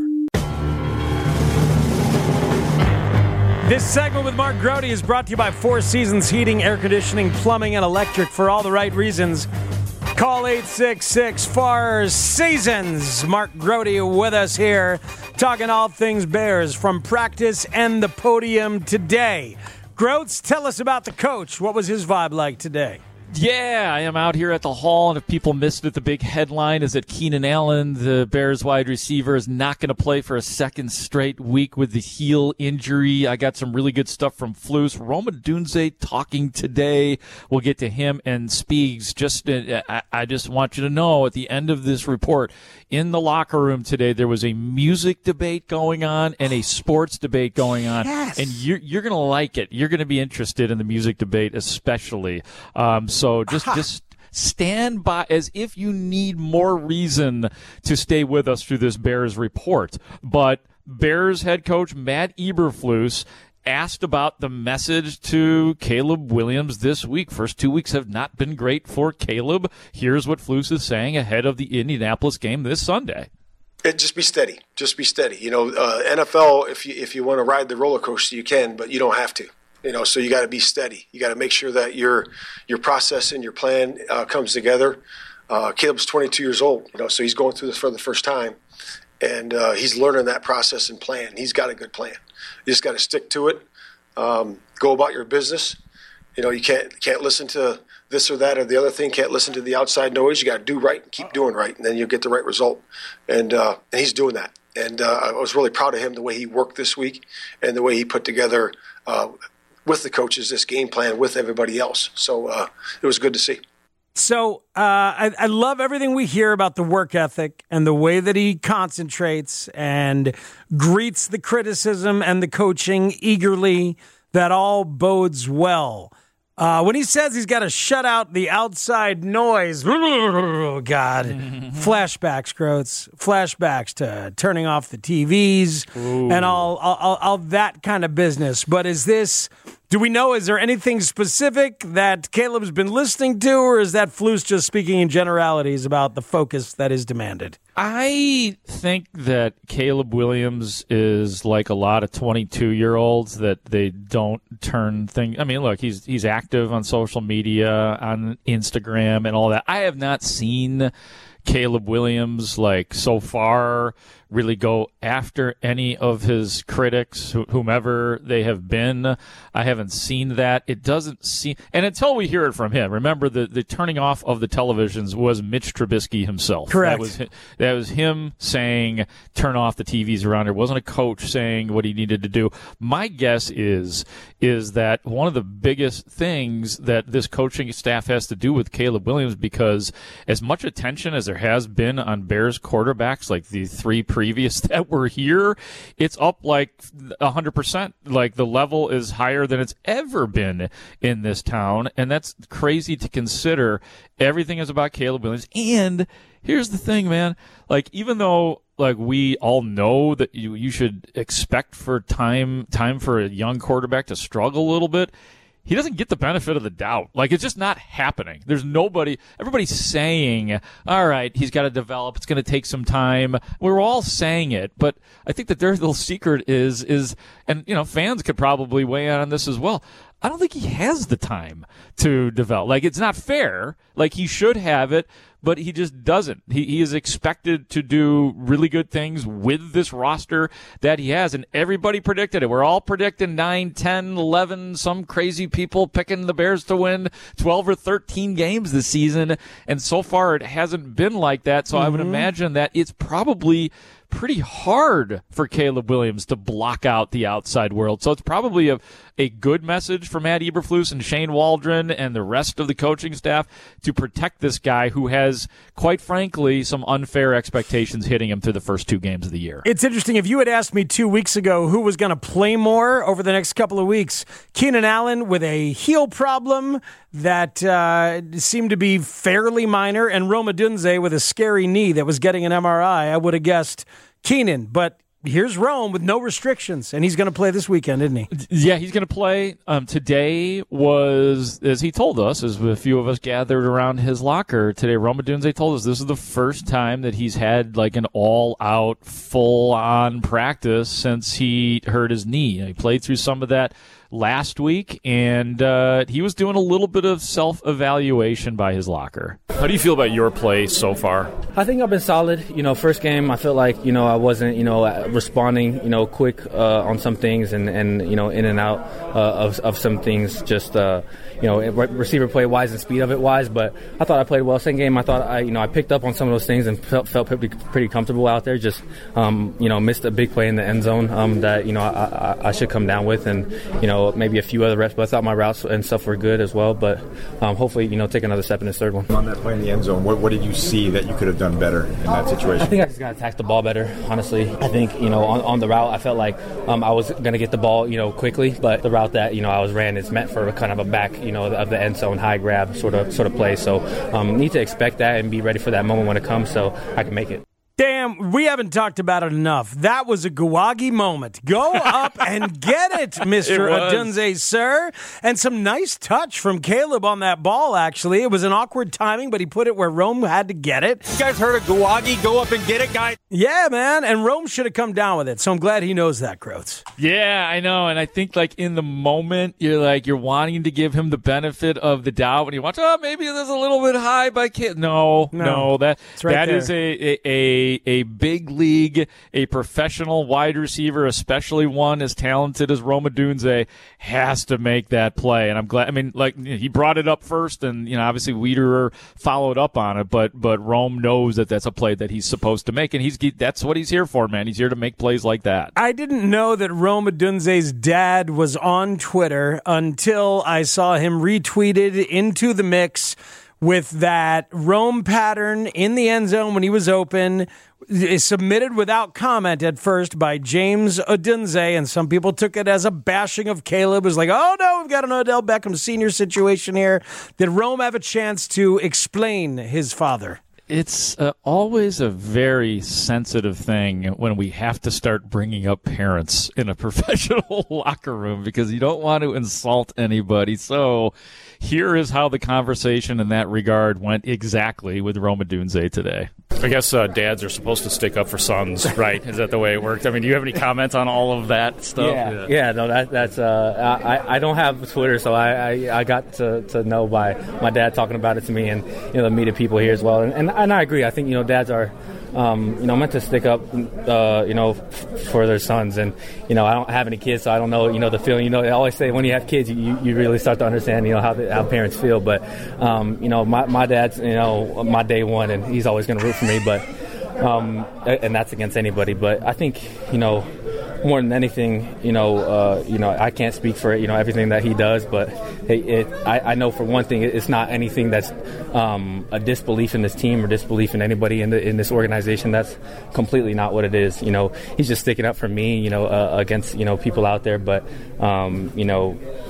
This segment with Mark Grote is brought to you by Four Seasons Heating, Air Conditioning, Plumbing, and Electric. For all the right reasons, call eight six six, four seasons. Mark Grote with us here, talking all things Bears from practice and the podium today. Groats, tell us about the coach. What was his vibe like today? Yeah, I am out here at the Hall, and if people missed it, the big headline is that Keenan Allen, the Bears wide receiver, is not going to play for a second straight week with the heel injury. I got some really good stuff from Flus. Rome Odunze talking today. We'll get to him and Speegs. Just, uh, I, I just want you to know, at the end of this report, in the locker room today, there was a music debate going on and a sports debate going on. Yes. And you're, you're going to like it. You're going to be interested in the music debate, especially. Um, so just, just stand by as if you need more reason to stay with us through this Bears report. But Bears head coach Matt Eberflus asked about the message to Caleb Williams this week. First two weeks have not been great for Caleb. Here's what Flus is saying ahead of the Indianapolis game this Sunday. It, just be steady. Just be steady. You know, uh, N F L, if you if you want to ride the roller coaster, you can, but you don't have to. You know, so you got to be steady. You got to make sure that your your process and your plan uh, comes together. Uh, Caleb's twenty-two years old, you know, so he's going through this for the first time, and uh, he's learning that process and plan. He's got a good plan. You just got to stick to it. Um, go about your business. You know, you can't can't listen to this or that or the other thing. Can't listen to the outside noise. You got to do right and keep doing right, and then you'll get the right result. And uh, and he's doing that. And uh, I was really proud of him, the way he worked this week and the way he put together uh, with the coaches this game plan with everybody else. So uh, it was good to see. So uh, I, I love everything we hear about the work ethic and the way that he concentrates and greets the criticism and the coaching eagerly. That all bodes well. Uh, when he says he's got to shut out the outside noise, oh God, flashbacks, Groats, flashbacks to turning off the T Vs Ooh. and all, all, all that kind of business. But is this, do we know, is there anything specific that Caleb's been listening to, or is that Flus just speaking in generalities about the focus that is demanded? I think that Caleb Williams is like a lot of twenty-two-year-olds that they don't turn things. I mean, look, he's he's active on social media, on Instagram and all that. I have not seen Caleb Williams, like, so far really go after any of his critics, whomever they have been. I haven't seen that. It doesn't seem, and until we hear it from him, remember the, the turning off of the televisions was Mitch Trubisky himself. Correct. That was, that was him saying, turn off the T Vs around here. It wasn't a coach saying what he needed to do. My guess is, is that one of the biggest things that this coaching staff has to do with Caleb Williams, because as much attention as there has been on Bears quarterbacks, like the three previous that were here, it's up like one hundred percent. Like, the level is higher than it's ever been in this town, and that's crazy to consider. Everything is about Caleb Williams. And here's the thing, man. Like, even though, like, we all know that you, you should expect for time time for a young quarterback to struggle a little bit, he doesn't get the benefit of the doubt. Like, it's just not happening. There's nobody, everybody's saying, all right, he's got to develop. It's going to take some time. We're all saying it, but I think that their little secret is, is, and, you know, fans could probably weigh in on this as well. I don't think he has the time to develop. Like, it's not fair. Like, he should have it, but he just doesn't. He, he is expected to do really good things with this roster that he has, and everybody predicted it. We're all predicting nine, ten, eleven, some crazy people picking the Bears to win twelve or thirteen games this season, and so far it hasn't been like that, so mm-hmm. I would imagine that it's probably pretty hard for Caleb Williams to block out the outside world. So it's probably a, a good message for Matt Eberflus and Shane Waldron and the rest of the coaching staff to protect this guy who has, quite frankly, some unfair expectations hitting him through the first two games of the year. It's interesting. If you had asked me two weeks ago who was going to play more over the next couple of weeks, Keenan Allen with a heel problem that uh, seemed to be fairly minor, and Rome Odunze with a scary knee that was getting an M R I, I would have guessed Keenan, but here's Rome with no restrictions, and he's going to play this weekend, isn't he? Yeah, he's going to play. Um, today was, as he told us, as a few of us gathered around his locker today, Rome Odunze told us this is the first time that he's had like an all-out, full-on practice since he hurt his knee. He played through some of that last week, and uh, he was doing a little bit of self-evaluation by his locker. How do you feel about your play so far? I think I've been solid. You know, first game, I felt like, you know, I wasn't, you know, responding, you know, quick uh, on some things and, and, you know, in and out uh, of, of some things, just, uh, you know, receiver play wise and speed of it wise. But I thought I played well. Second game, I thought I, you know, I picked up on some of those things and felt, felt pretty, pretty comfortable out there. Just, um, you know, missed a big play in the end zone um, that, you know, I, I, I should come down with, and, you know, maybe a few other reps. But I thought my routes and stuff were good as well. But um, hopefully, you know, take another step in this third one. On that play in the end zone, what, what did you see that you could have done better in that situation? I think I just got to attack the ball better, honestly. I think, you know, on, on the route, I felt like um, I was going to get the ball, you know, quickly. But the route that, you know, I was ran is meant for kind of a back, you know, of the end zone, high grab sort of sort of play. So um, need to expect that and be ready for that moment when it comes so I can make it. Damn, we haven't talked about it enough. That was a Gawagi moment. Go up and get it, Mister Odunze, sir. And some nice touch from Caleb on that ball, actually. It was an awkward timing, but he put it where Rome had to get it. You guys heard of Gawagi? Go up and get it, guys. Yeah, man, and Rome should have come down with it, so I'm glad he knows that, Groats. Yeah, I know, and I think, like, in the moment, you're like, you're wanting to give him the benefit of the doubt when you watch, oh, maybe this is a little bit high by Caleb. No, no, no, that, right that there. is a, a, a A big league, a professional wide receiver, especially one as talented as Rome Odunze, has to make that play. And I'm glad. I mean, like, he brought it up first, and you know, obviously Wiederer followed up on it. But but Rome knows that that's a play that he's supposed to make, and he's that's what he's here for, man. He's here to make plays like that. I didn't know that Rome Odunze's dad was on Twitter until I saw him retweeted into the mix with that Rome pattern in the end zone when he was open. Is submitted without comment at first by James Odunze, and some people took it as a bashing of Caleb. It was like, oh no, we've got an Odell Beckham Senior situation here. Did Rome have a chance to explain his father? It's uh, always a very sensitive thing when we have to start bringing up parents in a professional locker room because you don't want to insult anybody. So here is how the conversation in that regard went exactly with Rome Odunze today. I guess uh, dads are supposed to stick up for sons, right? Is that the way it worked? I mean, do you have any comments on all of that stuff? Yeah, yeah, yeah no, that, that's. Uh, I, I don't have Twitter, so I, I, I got to, to know by my dad talking about it to me, and you know, the media people here as well. And, and and I agree. I think you know, dads are, um, you know, meant to stick up, uh, you know, f- for their sons. And you know, I don't have any kids, so I don't know, you know, the feeling. You know, they always say when you have kids, you, you really start to understand, you know, how the, how parents feel. But um, you know, my my dad's, you know, my day one, and he's always going to root for me. But um, and that's against anybody. But I think, you know, more than anything, you know, uh, you know, I can't speak for, you know, everything that he does, but it, it, I, I know for one thing, it's not anything that's um, a disbelief in this team or disbelief in anybody in the, in this organization. That's completely not what it is. You know, he's just sticking up for me, you know, uh, against, you know, people out there. But, um, you know,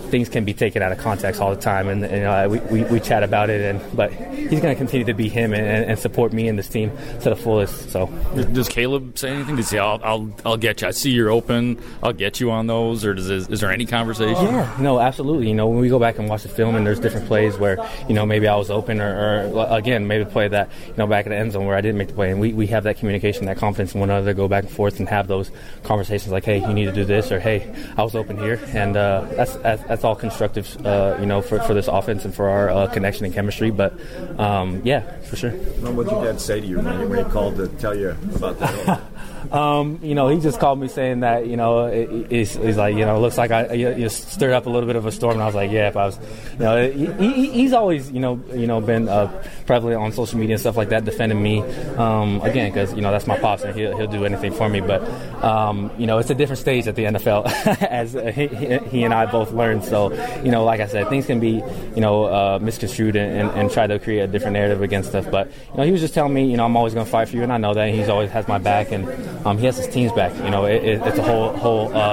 things can be taken out of context all the time, and, and uh, we, we, we chat about it. And but he's going to continue to be him and, and support me and this team to the fullest. So, does Caleb say anything? Does he say, I'll, I'll, I'll get you. I see you're open. I'll get you on those. Or does is, is there any conversation? Yeah, no, absolutely. You know, when we go back and watch the film, and there's different plays where, you know, maybe I was open, or, or again, maybe a play that, you know, back in the end zone where I didn't make the play, and we, we have that communication, that confidence in one another, go back and forth and have those conversations like, hey, you need to do this, or hey, I was open here, and uh, that's, that's that's all constructive, uh, you know, for, for this offense and for our uh, connection and chemistry. But um, yeah, for sure. What did your dad say to you when he, when he called to tell you about that? Um, you know, he just called me saying that, you know, it, he's, he's like, you know, it looks like I you, you stirred up a little bit of a storm. And I was like, yeah, if I was, you know, he, he, he's always, you know, you know, been uh, prevalent on social media and stuff like that, defending me. Um, again, because, you know, that's my pops and he'll, he'll do anything for me. But, um, you know, it's a different stage at the N F L, as he, he and I both learned. So, you know, like I said, things can be, you know, uh, misconstrued and, and, and try to create a different narrative against us. But, you know, he was just telling me, you know, I'm always going to fight for you, and I know that. And he's always has my back, and Um, he has his team's back. You know, it, it, it's a whole whole uh,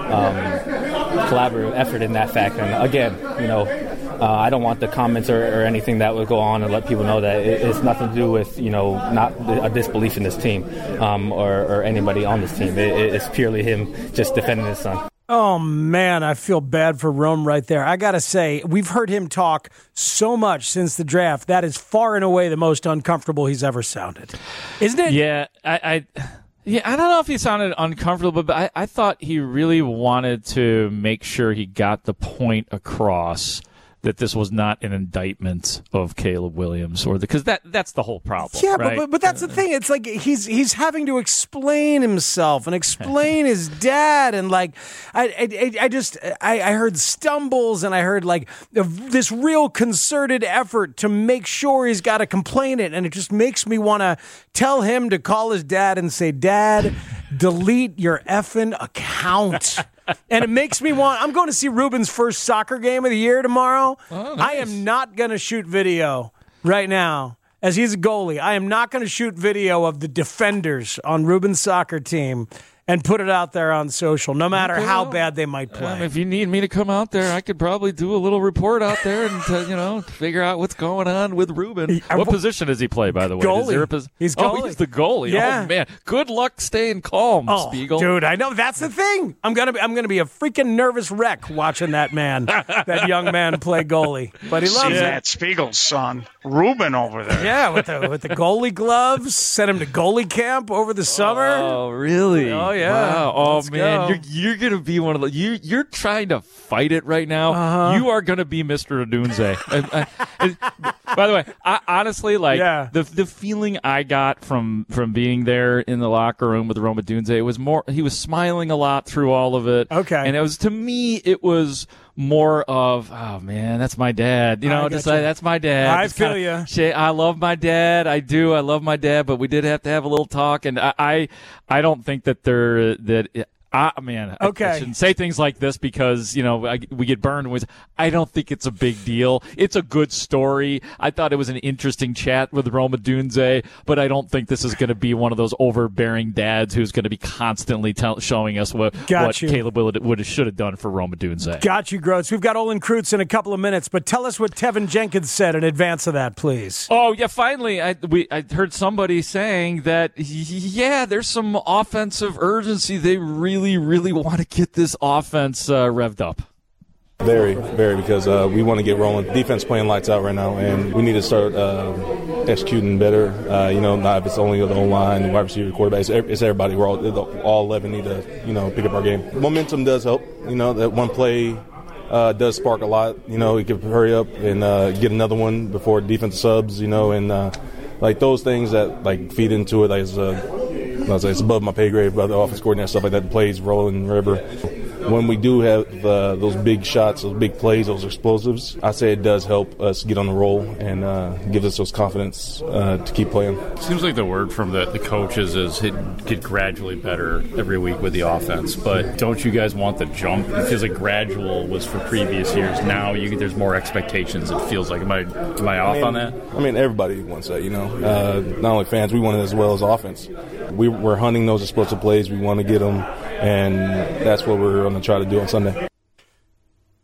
um, collaborative effort in that fact. And again, you know, uh, I don't want the comments or, or anything that would go on and let people know that it, it's nothing to do with, you know, not a disbelief in this team um, or, or anybody on this team. It, it's purely him just defending his son. Oh, man, I feel bad for Rome right there. I got to say, we've heard him talk so much since the draft. That is far and away the most uncomfortable he's ever sounded. Isn't it? Yeah, I... I... Yeah, I don't know if he sounded uncomfortable, but I, I thought he really wanted to make sure he got the point across that this was not an indictment of Caleb Williams, or because that that's the whole problem. Yeah, right? but, but but that's the thing. It's like he's he's having to explain himself and explain his dad, and like I I, I just I, I heard stumbles, and I heard like this real concerted effort to make sure he's got to complain it, and it just makes me want to tell him to call his dad and say, Dad, delete your effing account. And it makes me want, I'm going to see Ruben's first soccer game of the year tomorrow. Oh, nice. I am not going to shoot video right now, as he's a goalie. I am not going to shoot video of the defenders on Ruben's soccer team and put it out there on social, no matter Okay, how well, bad they might play. Um, if you need me to come out there, I could probably do a little report out there and uh, you know, figure out what's going on with Ruben. What position does he play, by the way? Goalie. Is there a pos- He's oh, goalie. he's the goalie. Yeah. Oh man, good luck staying calm, Oh, Spiegel. dude, I know that's the thing. I'm gonna be, I'm gonna be a freaking nervous wreck watching that man, that young man play goalie. But he loves See it. that Spiegel's son, Ruben, over there. Yeah, with the with the goalie gloves. Sent him to goalie camp over the summer. Oh, really? Oh, yeah. Wow. Oh, Let's man. go. You're, you're going to be one of the... You, you're trying to fight it right now. Uh-huh. You are going to be Mister Odunze. and, and, and, by the way, I, honestly, like, Yeah. the the feeling I got from, from being there in the locker room with Rome Odunze, it was more... He was smiling a lot through all of it. Okay. And it was, to me, it was... more of, oh man, that's my dad. You know, I just gotcha. like, that's my dad. I Just feel kinda ya. say, I love my dad. I do. I love my dad, but we did have to have a little talk. And I, I, I don't think that there, that, I, man, I- Okay. I shouldn't say things like this because, you know, I, we get burned with, I don't think it's a big deal. It's a good story. I thought it was an interesting chat with Rome Odunze, but I don't think this is going to be one of those overbearing dads who's going to be constantly tell, showing us what, Got what you. Caleb would, would have, should have done for Rome Odunze. Got you, Groats. We've got Olin Kreutz in a couple of minutes, but tell us what Tevin Jenkins said in advance of that, please. Oh yeah, finally, I we I heard somebody saying that yeah, there's some offensive urgency. They really, really want to get this offense uh, revved up. Very, very, because uh, we want to get rolling. Defense playing lights out right now, and we need to start uh, executing better. Uh, you know, not if it's only the O-line, the wide receiver, quarterback. It's, it's everybody. We're all all eleven need to you know pick up our game. Momentum does help. You know, that one play uh, does spark a lot. You know, we could hurry up and uh, get another one before defense subs. You know, and uh, like those things that like feed into it. Like it's, uh, I was like, it's above my pay grade, but the offense coordinator stuff like that. Plays rolling, whatever. When we do have uh, those big shots, those big plays, those explosives, I say it does help us get on the roll and uh, gives us those confidence uh, to keep playing. Seems like the word from the, the coaches is it get gradually better every week with the offense. But don't you guys want the jump? It feels like gradual was for previous years. Now you there's more expectations. It feels like. Am I am I off I mean, on that? I mean, everybody wants that. You know, uh, not only fans, we want it as well as offense. We, we're hunting those explosive plays. We want to get them, and that's what we're going to try to do on Sunday.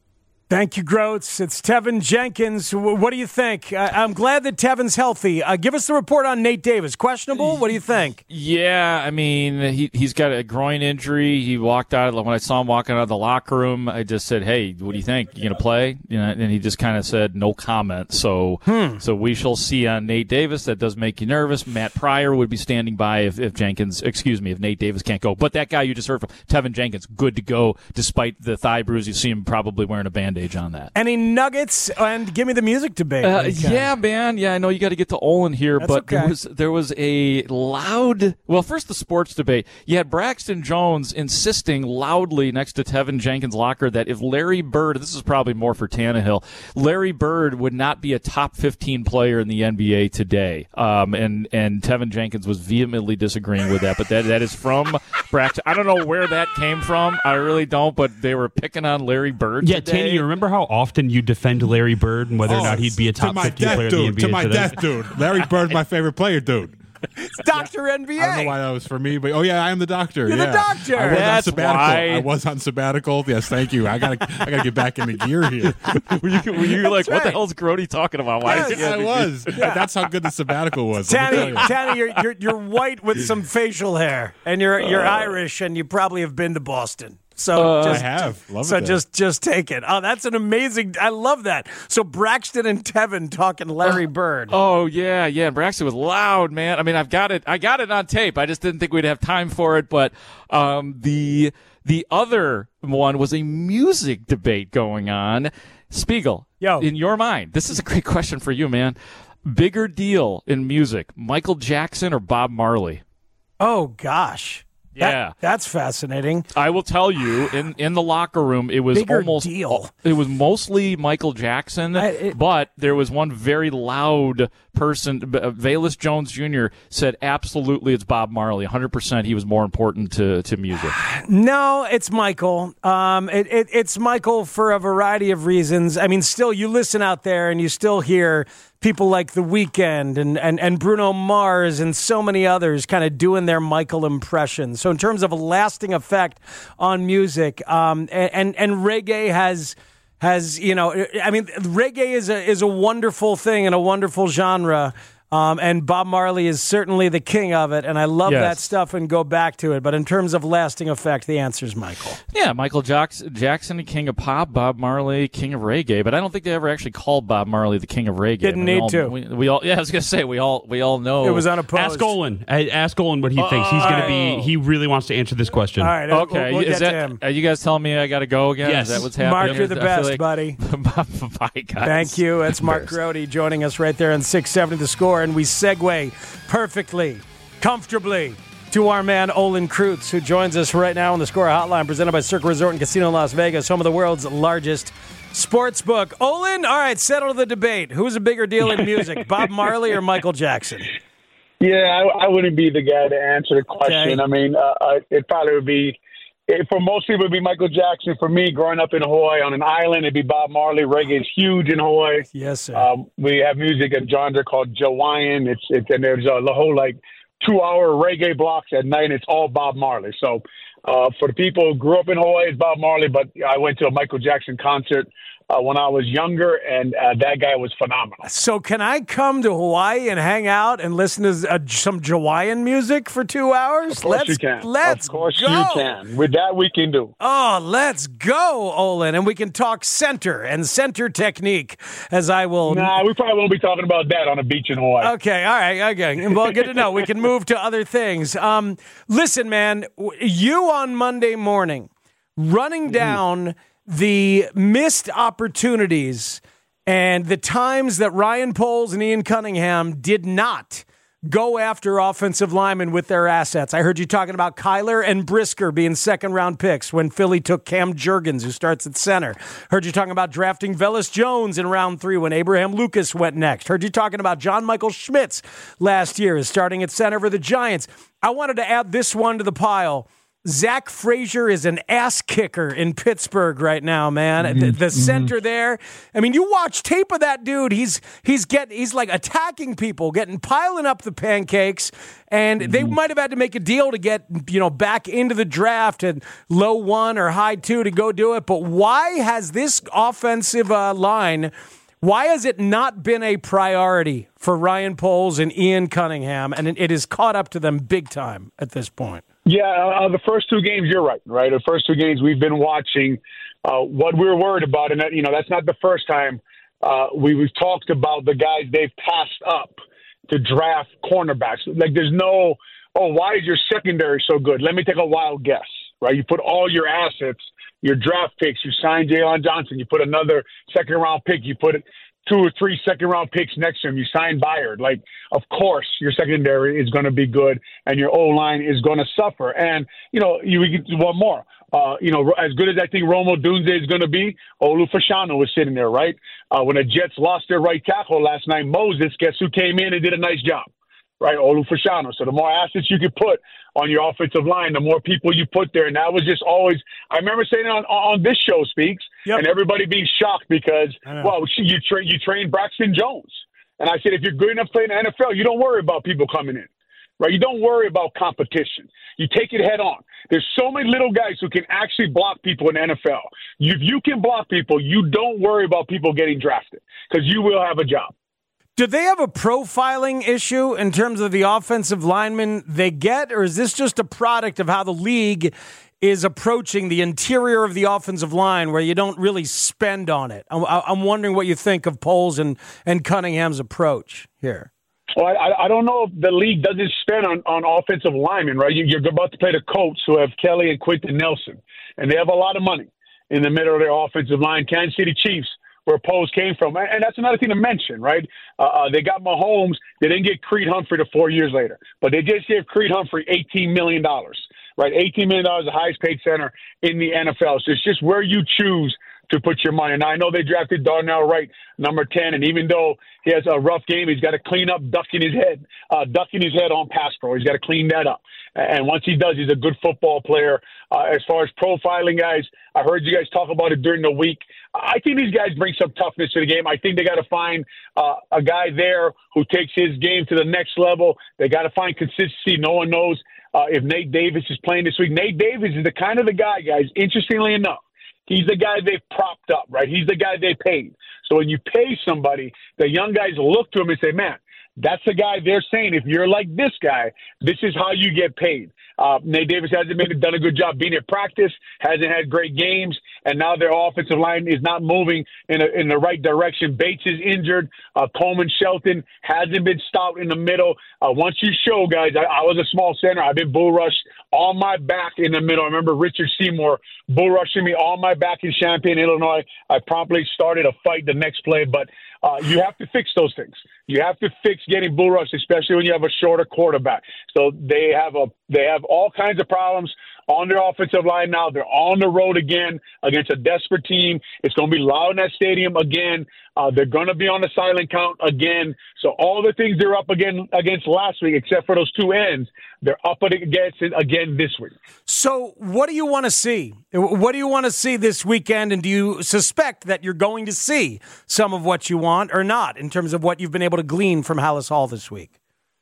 Thank you, Groats. It's Tevin Jenkins. What do you think? I'm glad that Tevin's healthy. Uh, give us the report on Nate Davis. Questionable? What do you think? Yeah, I mean, he, he's got a groin injury. He walked out, when I saw him walking out of the locker room, I just said, hey, what do you think? You going to play? You know, and he just kind of said no comment. So hmm. so we shall see on Nate Davis. That does make you nervous. Matt Pryor would be standing by if, if Jenkins, excuse me, if Nate Davis can't go. But that guy you just heard from, Tevin Jenkins, good to go despite the thigh bruise. You see him probably wearing a Band-Aid on that. Any nuggets? And give me the music debate. Uh, yeah, man. Yeah, I know you got to get to Olin here, That's but okay. there was there was a loud. Well, first the sports debate. You had Braxton Jones insisting loudly next to Tevin Jenkins' locker that if Larry Bird, this is probably more for Tannehill, Larry Bird would not be a top fifteen player in the N B A today. Um, and and Tevin Jenkins was vehemently disagreeing with that. But that that is from Braxton. I don't know where that came from. I really don't. But they were picking on Larry Bird. Yeah, today. Tanny, you remember how often you defend Larry Bird and whether Oh, or not he'd be a to top my fifteen death, player dude, in the N B A to my today? death, dude. Larry Bird's my favorite player, dude. It's Doctor N B A. I don't know why that was for me, but oh yeah, I am the doctor. You're yeah. the doctor. I was That's on sabbatical. why. I was on sabbatical. Yes, thank you. I gotta, I gotta get back into gear here. were you, were you like, That's what the right. hell's Grody talking about? Why Yes, did you I was. That's how good the sabbatical was. let me Tanny, tell you. Tanny, you're, you're you're white with some facial hair, and you're you're Irish, and you probably have been to Boston. So Uh, just, I have. Love it so there. just just take it. Oh, that's an amazing. I love that. So Braxton and Tevin talking Larry Bird. Oh yeah, yeah. Braxton was loud, man. I mean, I've got it. I got it on tape. I just didn't think we'd have time for it. But um, the the other one was a music debate going on. Spiegel, Yo. in your mind, this is a great question for you, man. Bigger deal in music, Michael Jackson or Bob Marley? Oh gosh. That- Yeah. that's fascinating. I will tell you, in, in the locker room, it was Bigger almost deal. it was mostly Michael Jackson, I- it- but there was one very loud person. uh, Velus Jones Junior said, "Absolutely, it's Bob Marley. one hundred percent. He was more important to, to music." No, it's Michael. Um, it, it, it's Michael for a variety of reasons. I mean, still, you listen out there and you still hear people like The Weeknd and, and, and Bruno Mars and so many others kind of doing their Michael impressions. So in terms of a lasting effect on music, um, and, and, and reggae has... Has you know? I mean, reggae is a is a wonderful thing and a wonderful genre, um, and Bob Marley is certainly the king of it. And I love Yes. that stuff and go back to it. But in terms of lasting effect, the answer is Michael. Yeah, Michael Jackson, Jackson, king of pop, Bob Marley, king of reggae. But I don't think they ever actually called Bob Marley the king of reggae. Didn't I mean, we need all, to. We, we all, yeah, I was gonna say we all we all know It was unopposed. Ask Olin. Uh, Ask Olin what he thinks. He's going to be. He really wants to answer this question. All right. Okay, We'll, we'll is get that, to him. are you guys telling me I got to go again? Yes. Is that what's happening? Mark, you're the I feel best, like- buddy. Bye, guys. Thank you. That's Mark Grody joining us right there on six seventy The Score. And we segue perfectly, comfortably to our man Olin Kreutz, who joins us right now on the Score Hotline, presented by Circa Resort and Casino in Las Vegas, home of the world's largest sports book. Olin, all right, settle the debate. Who's a bigger deal in music, Bob Marley or Michael Jackson? Yeah, I, I wouldn't be the guy to answer the question. Okay. I mean, uh, I, it probably would be, it, for most people, it'd be Michael Jackson. For me, growing up in Hawaii on an island, it'd be Bob Marley. Reggae is huge in Hawaii. Yes, sir. Um, we have music in genre called Jawaiian. It's, it's and there's a the whole like two-hour reggae blocks at night. And it's all Bob Marley. So uh, for the people who grew up in Hawaii, it's Bob Marley. But I went to a Michael Jackson concert Uh, when I was younger, and uh, that guy was phenomenal. So can I come to Hawaii and hang out and listen to uh, some Jawaiian music for two hours? Of course let's, you can. Let's of course go. you can. With that, we can do. Oh, let's go, Olin. And we can talk center and center technique as I will. Nah, we probably won't be talking about that on a beach in Hawaii. Okay, all right, okay. Well, good to know. We can move to other things. Um, listen, man, you on Monday morning running down the missed opportunities and the times that Ryan Poles and Ian Cunningham did not go after offensive linemen with their assets. I heard you talking about Kyler and Brisker being second-round picks when Philly took Cam Jurgens, who starts at center. Heard you talking about drafting Velus Jones in round three when Abraham Lucas went next. Heard you talking about John Michael Schmitz last year as starting at center for the Giants. I wanted to add this one to the pile. Zach Frazier is an ass kicker in Pittsburgh right now, man. Mm-hmm. The, the center mm-hmm. there. I mean, you watch tape of that dude. He's he's get he's like attacking people, getting piling up the pancakes, and mm-hmm. they might have had to make a deal to get you know back into the draft at low one or high two to go do it. But why has this offensive uh, line? Why has it not been a priority for Ryan Poles and Ian Cunningham, and it has caught up to them big time at this point? Yeah, uh, the first two games, you're right, right? The first two games we've been watching uh, what we were worried about, and that, you know that's not the first time uh, we, we've talked about the guys they've passed up to draft cornerbacks. Like there's no, oh, why is your secondary so good? Let me take a wild guess, right? You put all your assets, your draft picks, you sign Jalen Johnson, you put another second-round pick, you put two or three second-round picks next to him, you sign Byard. Like, of course, your secondary is going to be good, and your O-line is going to suffer. And, you know, you we get one more. Uh, you know, as good as I think Rome Odunze is going to be, Olu Fashanu was sitting there, right? Uh, when the Jets lost their right tackle last night, Moses, guess who came in and did a nice job? Right, Olu Fashanu. So the more assets you can put on your offensive line, the more people you put there. And that was just always, I remember saying it on, on this show, Speaks, yep. and everybody being shocked because, well, you, tra- you trained Braxton Jones. And I said, if you're good enough playing in the N F L, you don't worry about people coming in, right? You don't worry about competition. You take it head on. There's so many little guys who can actually block people in the N F L. If you can block people, you don't worry about people getting drafted because you will have a job. Do they have a profiling issue in terms of the offensive linemen they get, or is this just a product of how the league is approaching the interior of the offensive line where you don't really spend on it? I'm, I'm wondering what you think of Poles and, and Cunningham's approach here. Well, I, I don't know if the league doesn't spend on, on offensive linemen, right? You, you're about to play the Colts, who have Kelly and Quentin Nelson, and they have a lot of money in the middle of their offensive line. Kansas City Chiefs, where Poles came from. And that's another thing to mention, right? Uh, uh, they got Mahomes. They didn't get Creed Humphrey to four years later. But they did give Creed Humphrey eighteen million dollars, right? eighteen million dollars, the highest paid center in the N F L. So it's just where you choose to put your money. Now, I know they drafted Darnell Wright, number ten, and even though he has a rough game, he's got to clean up ducking his head, uh, ducking his head on pass pro. He's got to clean that up. And once he does, he's a good football player. Uh, as far as profiling guys, I heard you guys talk about it during the week. I think these guys bring some toughness to the game. I think they got to find uh, a guy there who takes his game to the next level. They got to find consistency. No one knows uh, if Nate Davis is playing this week. Nate Davis is the kind of the guy, guys, interestingly enough, he's the guy they've propped up, right? He's the guy they paid. So when you pay somebody, the young guys look to him and say, man, that's the guy they're saying, if you're like this guy, this is how you get paid. Uh, Nate Davis hasn't been, done a good job being at practice, hasn't had great games, and now their offensive line is not moving in, a, in the right direction. Bates is injured. Uh, Coleman Shelton hasn't been stout in the middle. Uh, once you show, guys, I, I was a small center. I've been bull rushed on my back in the middle. I remember Richard Seymour bull rushing me on my back in Champaign, Illinois. I promptly started a fight the next play, but uh, you have to fix those things. You have to fix getting bull rushed, especially when you have a shorter quarterback. So they have a they have all kinds of problems on their offensive line now. They're on the road again against a desperate team. It's going to be loud in that stadium again. Uh, they're going to be on the silent count again. So all the things they're up again against last week, except for those two ends, they're up against it again this week. So what do you want to see? What do you want to see this weekend? And do you suspect that you're going to see some of what you want or not in terms of what you've been able to glean from Halas Hall this week?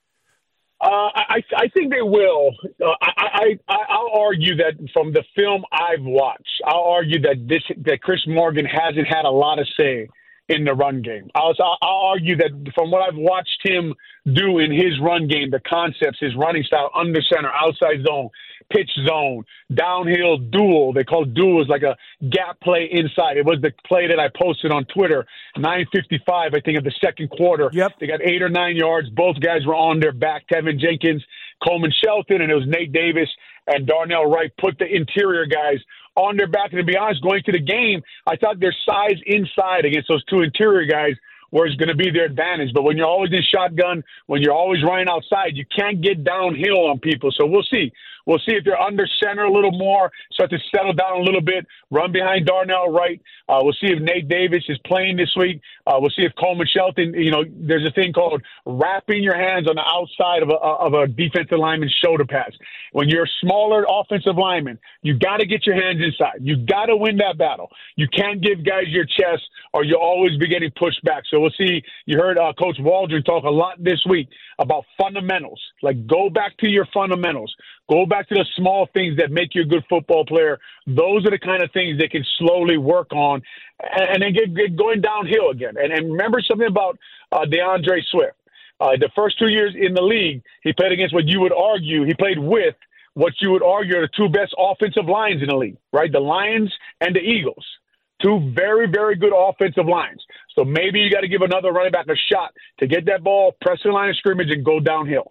Uh, I, I think they will. Uh, I, I, I'll argue that from the film I've watched, I'll argue that this that Chris Morgan hasn't had a lot of say in the run game. I'll, I'll argue that from what I've watched him do in his run game, the concepts, his running style, under center, outside zone, pitch zone, downhill duel. They call it duel is like a gap play inside. It was the play that I posted on Twitter, nine fifty-five, I think, of the second quarter. Yep. They got eight or nine yards. Both guys were on their back, Tevin Jenkins, Coleman Shelton, and it was Nate Davis and Darnell Wright put the interior guys on their back. And to be honest, going to the game, I thought their size inside against those two interior guys was going to be their advantage. But when you're always in shotgun, when you're always running outside, you can't get downhill on people. So we'll see. We'll see if they're under center a little more, start to settle down a little bit, run behind Darnell Wright. Uh, we'll see if Nate Davis is playing this week. Uh, we'll see if Coleman Shelton, you know, there's a thing called wrapping your hands on the outside of a, of a defensive lineman's shoulder pads. When you're a smaller offensive lineman, you got to get your hands inside. You got to win that battle. You can't give guys your chest or you'll always be getting pushed back. So we'll see. You heard uh, Coach Waldron talk a lot this week about fundamentals. Like, go back to your fundamentals. Go back to the small things that make you a good football player. Those are the kind of things they can slowly work on and, and then get, get going downhill again. And, and remember something about uh, DeAndre Swift. Uh, the first two years in the league, he played against what you would argue, he played with what you would argue are the two best offensive lines in the league, right? The Lions and the Eagles. Two very, very good offensive lines. So maybe you got to give another running back a shot to get that ball, press the line of scrimmage, and go downhill.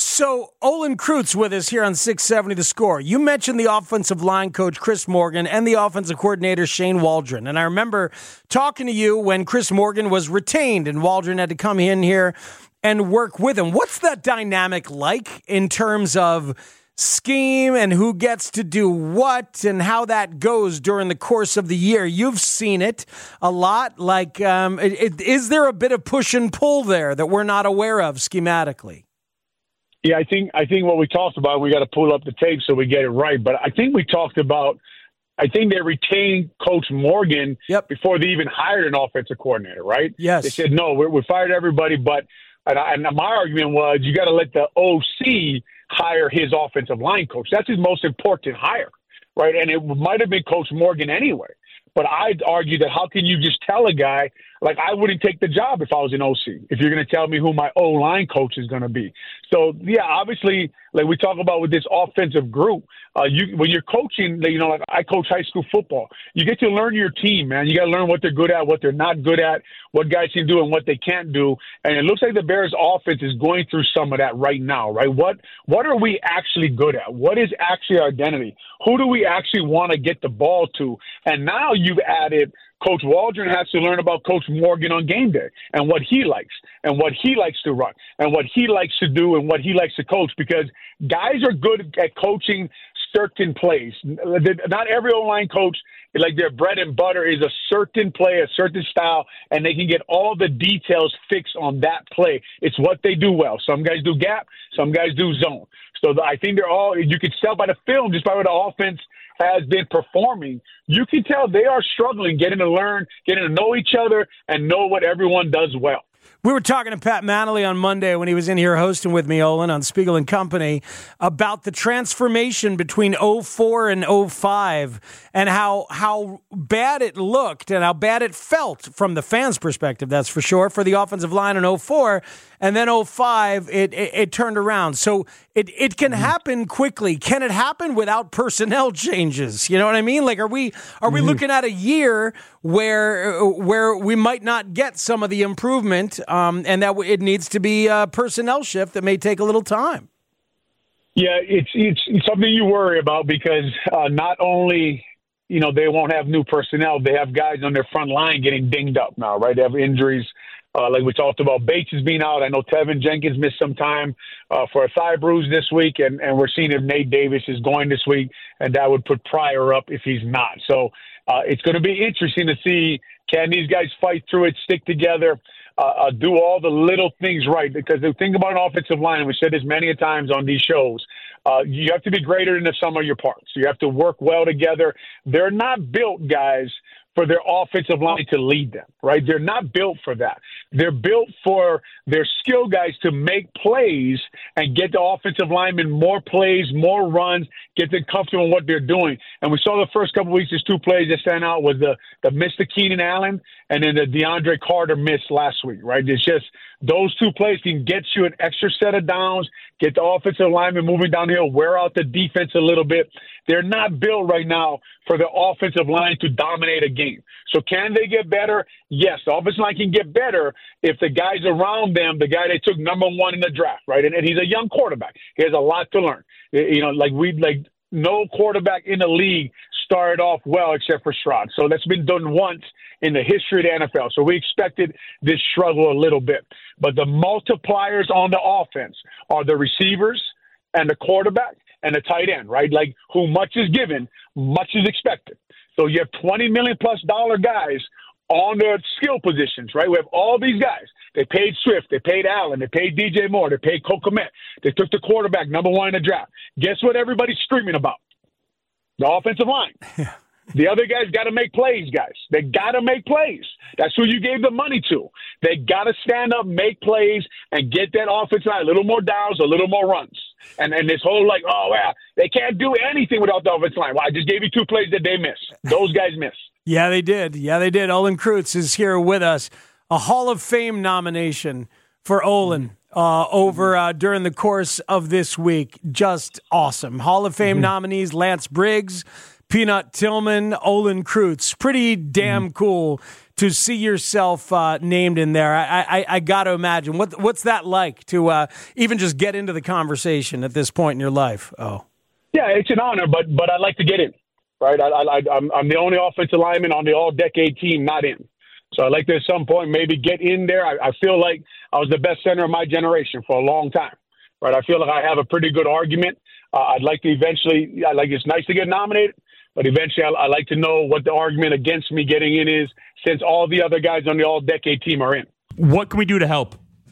So Olin Kreutz with us here on six seventy The Score. You mentioned the offensive line coach, Chris Morgan, and the offensive coordinator, Shane Waldron. And I remember talking to you when Chris Morgan was retained and Waldron had to come in here and work with him. What's that dynamic like in terms of scheme and who gets to do what and how that goes during the course of the year? You've seen it a lot. Like, um, it, it, is there a bit of push and pull there that we're not aware of schematically? Yeah, I think I think what we talked about, we got to pull up the tape so we get it right. But I think we talked about, I think they retained Coach Morgan yep. before they even hired an offensive coordinator, right? Yes. They said, no, we fired everybody. But and, I, and my argument was you got to let the O C hire his offensive line coach. That's his most important hire, right? And it might have been Coach Morgan anyway. But I'd argue that how can you just tell a guy, like I wouldn't take the job if I was an O C, if you're going to tell me who my O-line coach is going to be. So, yeah, obviously, like we talk about with this offensive group, uh, you when you're coaching, you know, like I coach high school football, you get to learn your team, man. You got to learn what they're good at, what they're not good at, what guys can do and what they can't do. And it looks like the Bears offense is going through some of that right now, right? What what are we actually good at? What is actually our identity? Who do we actually want to get the ball to? And now you've added Coach Waldron has to learn about Coach Morgan on game day and what he likes and what he likes to run and what he likes to do and what he likes to coach, because guys are good at coaching certain plays. Not every O-line coach, like their bread and butter is a certain play, a certain style, and they can get all the details fixed on that play. It's what they do well. Some guys do gap, some guys do zone. So I think they're all, you can tell by the film, just by what the offense has been performing, you can tell they are struggling, getting to learn, getting to know each other, and know what everyone does well. We were talking to Pat Manley on Monday when he was in here hosting with me, Olin, on Spiegel and Company, about the transformation between oh four and oh five and how how bad it looked and how bad it felt from the fans' perspective, that's for sure, for the offensive line in oh four. And then oh five, it, it, it turned around. So it, it can happen quickly. Can it happen without personnel changes? You know what I mean? Like, are we are we mm-hmm. looking at a year where where we might not get some of the improvement, um, and that it needs to be a personnel shift that may take a little time? Yeah, it's it's, it's something you worry about because uh, not only, you know, they won't have new personnel, they have guys on their front line getting dinged up now, right? They have injuries. Uh, like we talked about, Bates is being out. I know Tevin Jenkins missed some time uh, for a thigh bruise this week, and, and we're seeing if Nate Davis is going this week, and that would put Pryor up if he's not. So uh, it's going to be interesting to see, can these guys fight through it, stick together, uh, uh, do all the little things right? Because the thing about an offensive line, we said this many a times on these shows, uh, you have to be greater than the sum of your parts. You have to work well together. They're not built, guys, for their offensive line to lead them, right? They're not built for that. They're built for their skill guys to make plays and get the offensive linemen more plays, more runs, get them comfortable in what they're doing. And we saw the first couple of weeks, there's two plays that stand out, was the, the miss to Keenan Allen and then the DeAndre Carter miss last week, right? It's just those two plays can get you an extra set of downs, get the offensive lineman moving downhill, wear out the defense a little bit. They're not built right now for the offensive line to dominate a game. So can they get better? Yes, the offensive line can get better if the guys around them, the guy they took number one in the draft, right? And, and he's a young quarterback. He has a lot to learn. You know, like we like no quarterback in the league started off well except for Stroud. So that's been done once in the history of the N F L. So we expected this struggle a little bit. But the multipliers on the offense are the receivers and the quarterback and the tight end, right? Like who much is given, much is expected. So you have twenty million plus dollar guys on the skill positions, right? We have all these guys. They paid Swift. They paid Allen. They paid D J Moore. They paid Cole Kmet. They took the quarterback, number one in the draft. Guess what everybody's screaming about? The offensive line. The other guys got to make plays, guys. They got to make plays. That's who you gave the money to. They got to stand up, make plays, and get that offensive line a little more downs, a little more runs. And and this whole like, oh, yeah, they can't do anything without the offensive line. Well, I just gave you two plays that they missed. Those guys missed. Yeah, they did. Yeah, they did. Olin Kreutz is here with us. A Hall of Fame nomination for Olin uh, over uh, during the course of this week. Just awesome. Hall of Fame mm-hmm. nominees, Lance Briggs, Peanut Tillman, Olin Kreutz. Pretty damn mm-hmm. cool to see yourself uh, named in there. I, I, I got to imagine. What What's that like to uh, even just get into the conversation at this point in your life? Oh, yeah, it's an honor, but but I'd like to get in, right? I, I, I'm, I'm the only offensive lineman on the all-decade team not in. So I'd like to at some point maybe get in there. I, I feel like I was the best center of my generation for a long time, right? I feel like I have a pretty good argument. Uh, I'd like to eventually, I like it's nice to get nominated, but eventually I, I like to know what the argument against me getting in is, since all the other guys on the all-decade team are in. What can we do to help?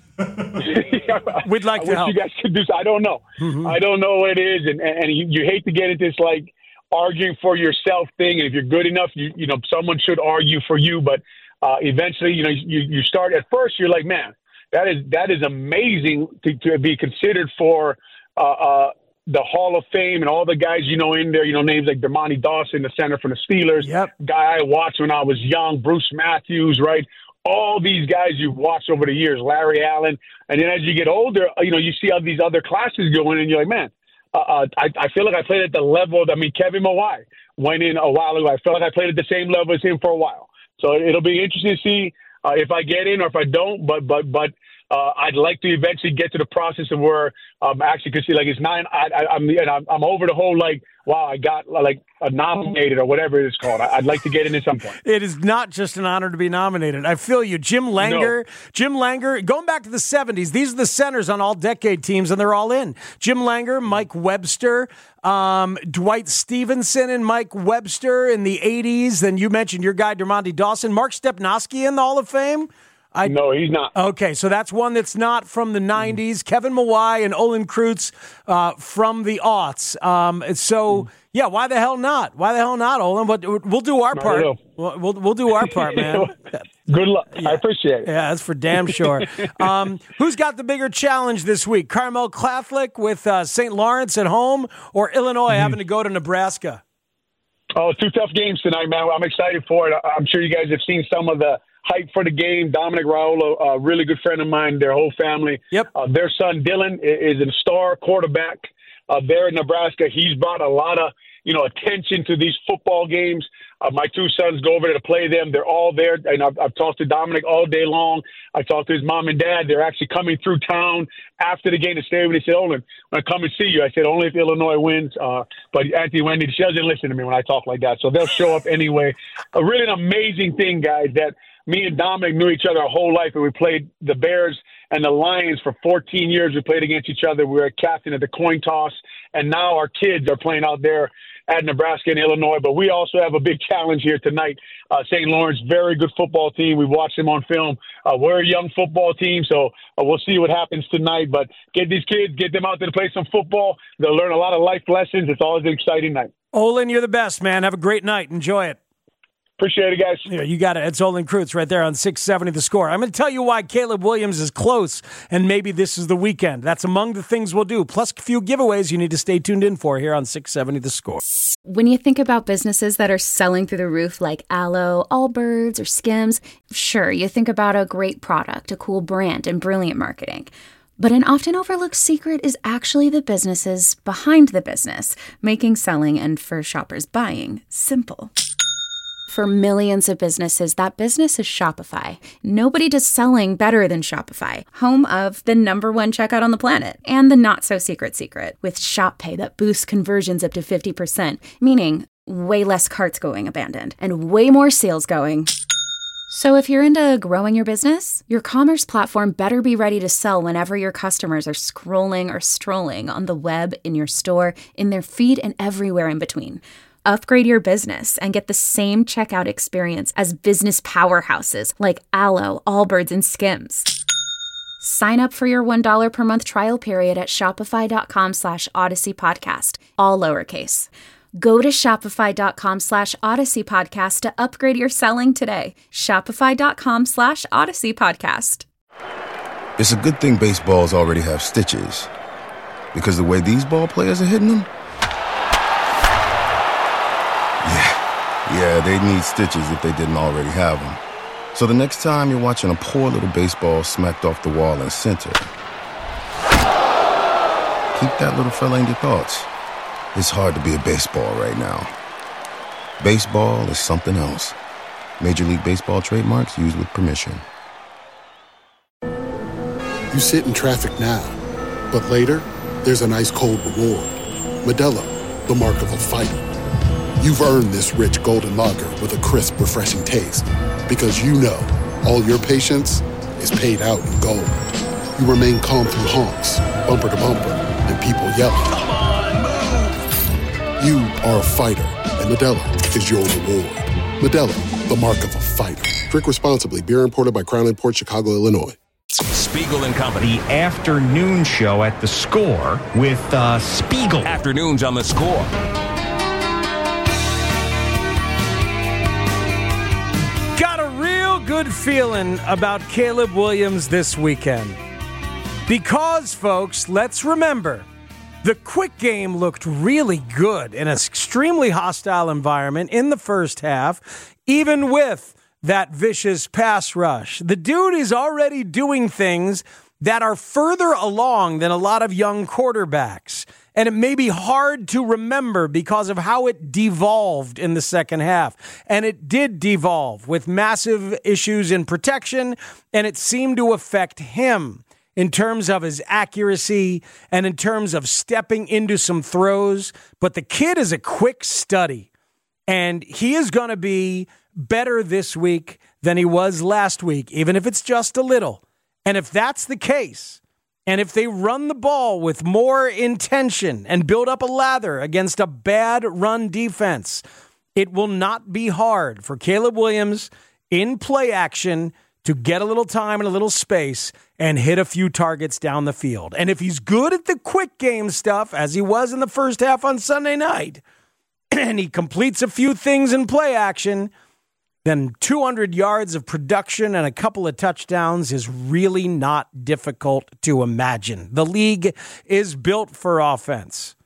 We'd like I to wish help. you guys could do so. I don't know. Mm-hmm. I don't know what it is, and, and you, you hate to get into this like arguing for yourself thing. And if you're good enough, you you know someone should argue for you. But uh, eventually, you know, you, you start at first. You're like, man, that is that is amazing to, to be considered for uh, uh, the Hall of Fame and all the guys you know in there. You know, names like Dermontti Dawson, the center from the Steelers. Yep. Guy I watched when I was young, Bruce Matthews, right? All these guys you've watched over the years, Larry Allen. And then as you get older, you know, you see how these other classes go in and you're like, man, uh, uh, I, I feel like I played at the level of, I mean, Kevin Mawai went in a while ago. I feel like I played at the same level as him for a while. So it'll be interesting to see uh, if I get in or if I don't, but, but, but uh, I'd like to eventually get to the process of where um, actually could see like it's nine. I, I, I'm, and I'm, I'm over the whole, like, wow, I got like a nominated or whatever it's called. I'd like to get in at some point. It is not just an honor to be nominated. I feel you. Jim Langer, no. Jim Langer, going back to the seventies, these are the centers on all decade teams, and they're all in. Jim Langer, Mike Webster, um, Dwight Stevenson and Mike Webster in the eighties. Then you mentioned your guy, Dermontti Dawson. Mark Stepnoski in the Hall of Fame? I, no, he's not. Okay, so that's one that's not from the nineties. Mm. Kevin Mawai and Olin Kreutz uh, from the aughts. Um, so, mm. yeah, why the hell not? Why the hell not, Olin? But we'll do our part. We'll, we'll we'll do our part, man. Good luck. Yeah. I appreciate it. Yeah, that's for damn sure. um, who's got the bigger challenge this week? Carmel Catholic with uh, Saint Lawrence at home, or Illinois mm. having to go to Nebraska? Oh, two tough games tonight, man. I'm excited for it. I'm sure you guys have seen some of the hype for the game. Dominic Raiola, a really good friend of mine, their whole family. Yep. Uh, their son, Dylan, is a star quarterback uh, there in Nebraska. He's brought a lot of, you know, attention to these football games. Uh, my two sons go over there to play them. They're all there. And I've, I've talked to Dominic all day long. I talked to his mom and dad. They're actually coming through town after the game to stay with me. They said, Olin, when I come and see you, I said, only if Illinois wins. Uh, but Auntie Wendy, she doesn't listen to me when I talk like that. So they'll show up anyway. A really an amazing thing, guys, that me and Dominic knew each other our whole life, and we played the Bears and the Lions for fourteen years. We played against each other. We were a captain at the coin toss, and now our kids are playing out there at Nebraska and Illinois. But we also have a big challenge here tonight. Uh, Saint Lawrence, very good football team. We've watched them on film. Uh, we're a young football team, so uh, we'll see what happens tonight. But get these kids, get them out there to play some football. They'll learn a lot of life lessons. It's always an exciting night. Olin, you're the best, man. Have a great night. Enjoy it. Appreciate it, guys. Yeah, you got it. It's Olin Kreutz right there on six seventy The Score. I'm going to tell you why Caleb Williams is close, and maybe this is the weekend. That's among the things we'll do, plus a few giveaways you need to stay tuned in for here on six seventy The Score. When you think about businesses that are selling through the roof like Aloe, Allbirds, or Skims, sure, you think about a great product, a cool brand, and brilliant marketing. But an often overlooked secret is actually the businesses behind the business, making selling and, for shoppers, buying simple. For millions of businesses, that business is Shopify. Nobody does selling better than Shopify, home of the number one checkout on the planet and the not-so-secret secret with Shop Pay that boosts conversions up to fifty percent, meaning way less carts going abandoned and way more sales going. So if you're into growing your business, your commerce platform better be ready to sell whenever your customers are scrolling or strolling on the web, in your store, in their feed, and everywhere in between. Upgrade your business and get the same checkout experience as business powerhouses like Alo, Allbirds, and Skims. Sign up for your one dollar per month trial period at shopify.com slash Odyssey Podcast, all lowercase. Go to shopify.com slash Odyssey Podcast to upgrade your selling today. Shopify.com slash Odyssey Podcast. It's a good thing baseballs already have stitches, because the way these ball players are hitting them, yeah, yeah, they'd need stitches if they didn't already have them. So the next time you're watching a poor little baseball smacked off the wall in center, keep that little fella in your thoughts. It's hard to be a baseball right now. Baseball is something else. Major League Baseball trademarks used with permission. You sit in traffic now, but later, there's an ice-cold reward. Modelo, the mark of a fighter. You've earned this rich golden lager with a crisp, refreshing taste. Because you know, all your patience is paid out in gold. You remain calm through honks, bumper to bumper, and people yelling. You are a fighter, and Modelo is your reward. Modelo, the mark of a fighter. Drink responsibly. Beer imported by Crown Imports, Chicago, Illinois. Spiegel and Company. The afternoon show at The Score with uh, Spiegel. Afternoons on The Score. Got a real good feeling about Caleb Williams this weekend. Because, folks, let's remember, the quick game looked really good in an extremely hostile environment in the first half, even with that vicious pass rush. The dude is already doing things that are further along than a lot of young quarterbacks. And it may be hard to remember because of how it devolved in the second half. And it did devolve with massive issues in protection, and it seemed to affect him in terms of his accuracy and in terms of stepping into some throws. But the kid is a quick study, and he is going to be better this week than he was last week, even if it's just a little. And if that's the case, and if they run the ball with more intention and build up a lather against a bad run defense, it will not be hard for Caleb Williams in play action to get a little time and a little space and hit a few targets down the field. And if he's good at the quick game stuff, as he was in the first half on Sunday night, and he completes a few things in play action, then two hundred yards of production and a couple of touchdowns is really not difficult to imagine. The league is built for offense,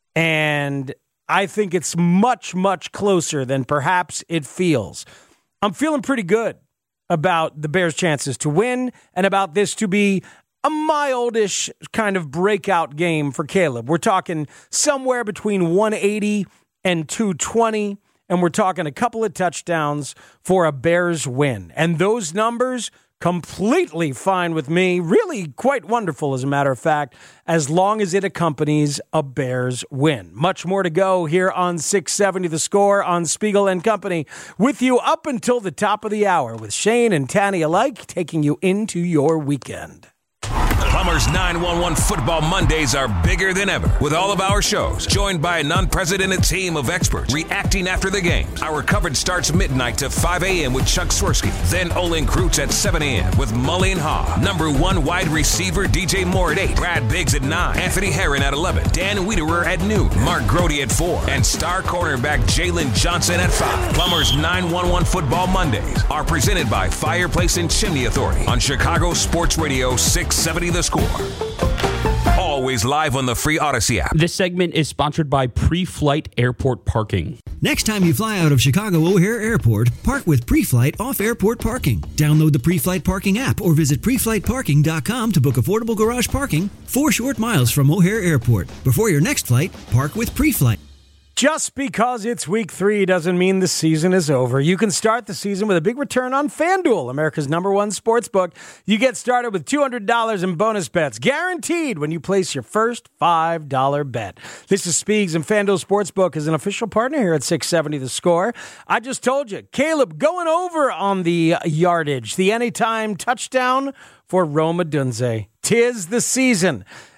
and I think it's much, much closer than perhaps it feels. I'm feeling pretty good about the Bears' chances to win and about this to be a mildish kind of breakout game for Caleb. We're talking somewhere between one eighty and two twenty. And we're talking a couple of touchdowns for a Bears win. And those numbers, completely fine with me. Really quite wonderful, as a matter of fact, as long as it accompanies a Bears win. Much more to go here on six seventy The Score on Spiegel and Company, with you up until the top of the hour, with Shane and Tanny alike taking you into your weekend. Plumbers nine one one Football Mondays are bigger than ever with all of our shows, joined by an unprecedented team of experts reacting after the games. Our coverage starts midnight to five a.m. with Chuck Swirsky. Then Olin Kreutz at seven a.m. with Mully and Haw. Number one wide receiver D J Moore at eight. Brad Biggs at nine. Anthony Herron at eleven. Dan Wiederer at noon. Mark Grody at four. And star cornerback Jalen Johnson at five. Plumbers nine one one Football Mondays are presented by Fireplace and Chimney Authority on Chicago Sports Radio six seventy The Score. Always live on the free Odyssey app. This segment is sponsored by Pre-Flight Airport Parking. Next time you fly out of Chicago O'Hare Airport, park with Pre-Flight off-airport parking. Download the Pre-Flight Parking app or visit pre flight parking dot com to book affordable garage parking four short miles from O'Hare Airport. Before your next flight, park with Pre-Flight. Just because it's week three doesn't mean the season is over. You can start the season with a big return on FanDuel, America's number one sports book. You get started with two hundred dollars in bonus bets, guaranteed when you place your first five dollar bet. This is Speegs, and FanDuel Sportsbook is an official partner here at six seventy The Score. I just told you, Caleb going over on the yardage, the anytime touchdown for Rome Odunze. Tis the season.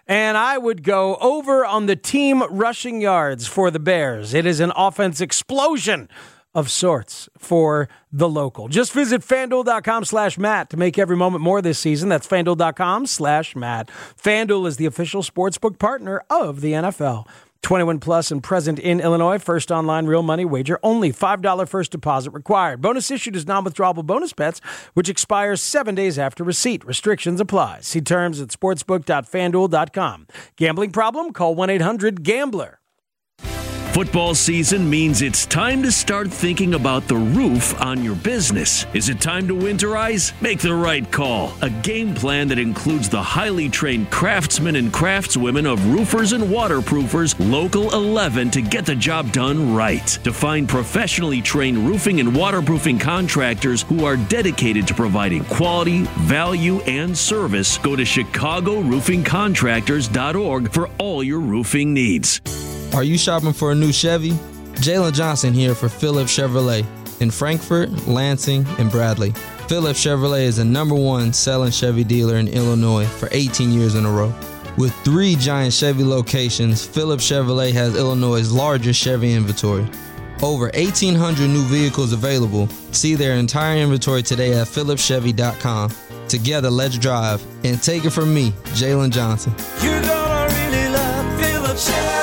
And I would go over on the team rushing yards for the Bears. It is an offense explosion of sorts for the local. Just visit FanDuel.com slash Matt to make every moment more this season. That's FanDuel.com slash Matt. FanDuel is the official sportsbook partner of the N F L. twenty-one plus and present in Illinois. First online real money wager. Only five dollars first deposit required. Bonus issued as non-withdrawable bonus bets, which expires seven days after receipt. Restrictions apply. See terms at sportsbook dot fan duel dot com. Gambling problem? Call one eight hundred gambler. Football season means it's time to start thinking about the roof on your business. Is it time to winterize? Make the right call. A game plan that includes the highly trained craftsmen and craftswomen of roofers and waterproofers, Local eleven, to get the job done right. To find professionally trained roofing and waterproofing contractors who are dedicated to providing quality, value, and service, go to chicago roofing contractors dot org for all your roofing needs. Are you shopping for a new Chevy? Jalen Johnson here for Phillips Chevrolet in Frankfort, Lansing, and Bradley. Phillips Chevrolet is the number one selling Chevy dealer in Illinois for eighteen years in a row. With three giant Chevy locations, Phillips Chevrolet has Illinois' largest Chevy inventory. Over eighteen hundred new vehicles available. See their entire inventory today at phillips chevy dot com. Together, let's drive. And take it from me, Jalen Johnson. You're gonna really love Phillips Chevrolet.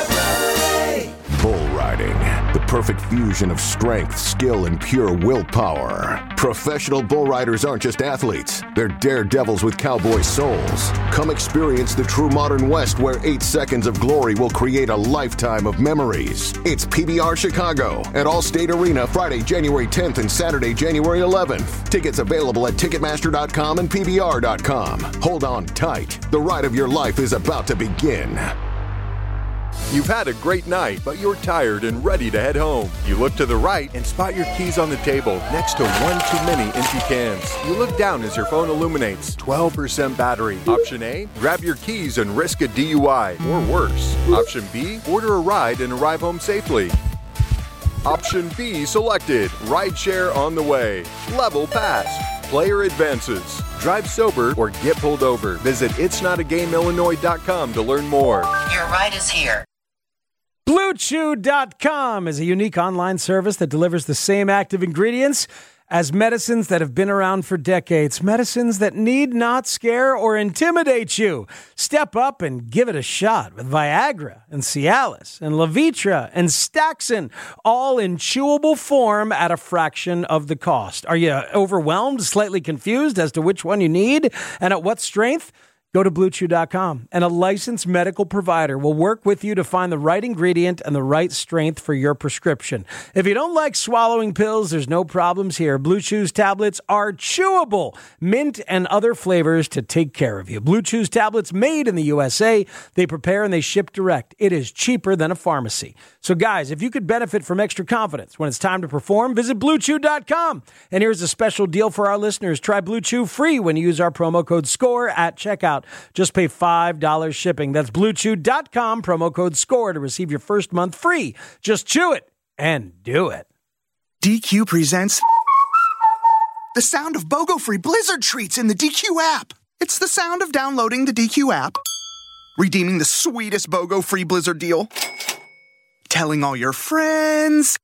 Bull riding, the perfect fusion of strength, skill, and pure willpower. Professional bull riders aren't just athletes, they're daredevils with cowboy souls. Come experience the true modern West where eight seconds of glory will create a lifetime of memories. It's P B R Chicago at Allstate Arena Friday, January tenth and Saturday, January eleventh. Tickets available at ticketmaster dot com and P B R dot com. Hold on tight. The ride of your life is about to begin. You've had a great night, but you're tired and ready to head home. You look to the right and spot your keys on the table next to one too many empty cans. You look down as your phone illuminates. twelve percent battery. Option A, grab your keys and risk a D U I, or worse. Option B, order a ride and arrive home safely. Option B selected. Rideshare on the way. Level passed. Player advances. Drive sober or get pulled over. Visit its not a game illinois dot com to learn more. Your ride is here. Blue Chew dot com is a unique online service that delivers the same active ingredients as medicines that have been around for decades. Medicines that need not scare or intimidate you. Step up and give it a shot with Viagra and Cialis and Levitra and Staxin, all in chewable form at a fraction of the cost. Are you overwhelmed, slightly confused as to which one you need and at what strength? Go to Blue Chew dot com, and a licensed medical provider will work with you to find the right ingredient and the right strength for your prescription. If you don't like swallowing pills, there's no problems here. Blue Chew's tablets are chewable, mint and other flavors to take care of you. Blue Chew's tablets made in the U S A. They prepare and they ship direct. It is cheaper than a pharmacy. So guys, if you could benefit from extra confidence when it's time to perform, visit Blue Chew dot com. And here's a special deal for our listeners. Try Blue Chew free when you use our promo code SCORE at checkout. Just pay five dollars shipping. That's Blue Chew dot com, promo code SCORE to receive your first month free. Just chew it and do it. D Q presents the sound of BOGO-free Blizzard treats in the D Q app. It's the sound of downloading the D Q app, redeeming the sweetest BOGO-free Blizzard deal, telling all your friends,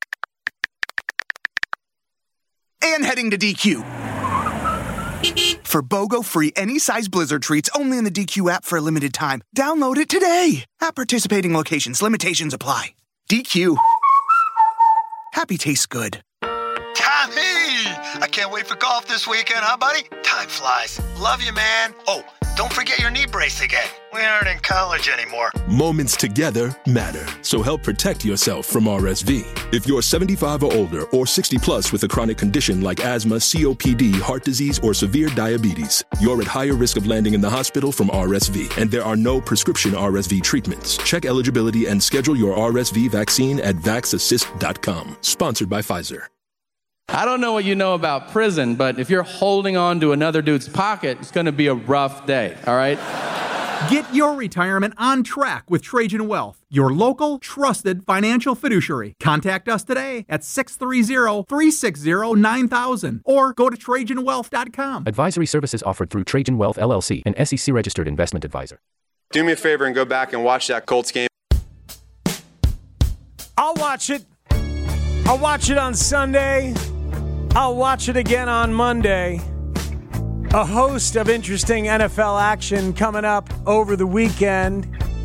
and heading to D Q. For BOGO-free any-size Blizzard treats only in the D Q app for a limited time. Download it today. At participating locations, limitations apply. D Q. Happy tastes good. Tommy! I can't wait for golf this weekend, huh, buddy? Time flies. Love you, man. Oh, don't forget your knee brace again. We aren't in college anymore. Moments together matter, so help protect yourself from R S V. If you're seventy-five or older or sixty plus with a chronic condition like asthma, C O P D, heart disease, or severe diabetes, you're at higher risk of landing in the hospital from R S V, and there are no prescription R S V treatments. Check eligibility and schedule your R S V vaccine at vax assist dot com. Sponsored by Pfizer. I don't know what you know about prison, but if you're holding on to another dude's pocket, it's going to be a rough day, all right? Get your retirement on track with Trajan Wealth, your local, trusted financial fiduciary. Contact us today at six three zero, three six zero, nine thousand or go to trajan wealth dot com. Advisory services offered through Trajan Wealth, L L C, an S E C-registered investment advisor. Do me a favor and go back and watch that Colts game. I'll watch it. I'll watch it on Sunday. I'll watch it again on Monday. A host of interesting N F L action coming up over the weekend.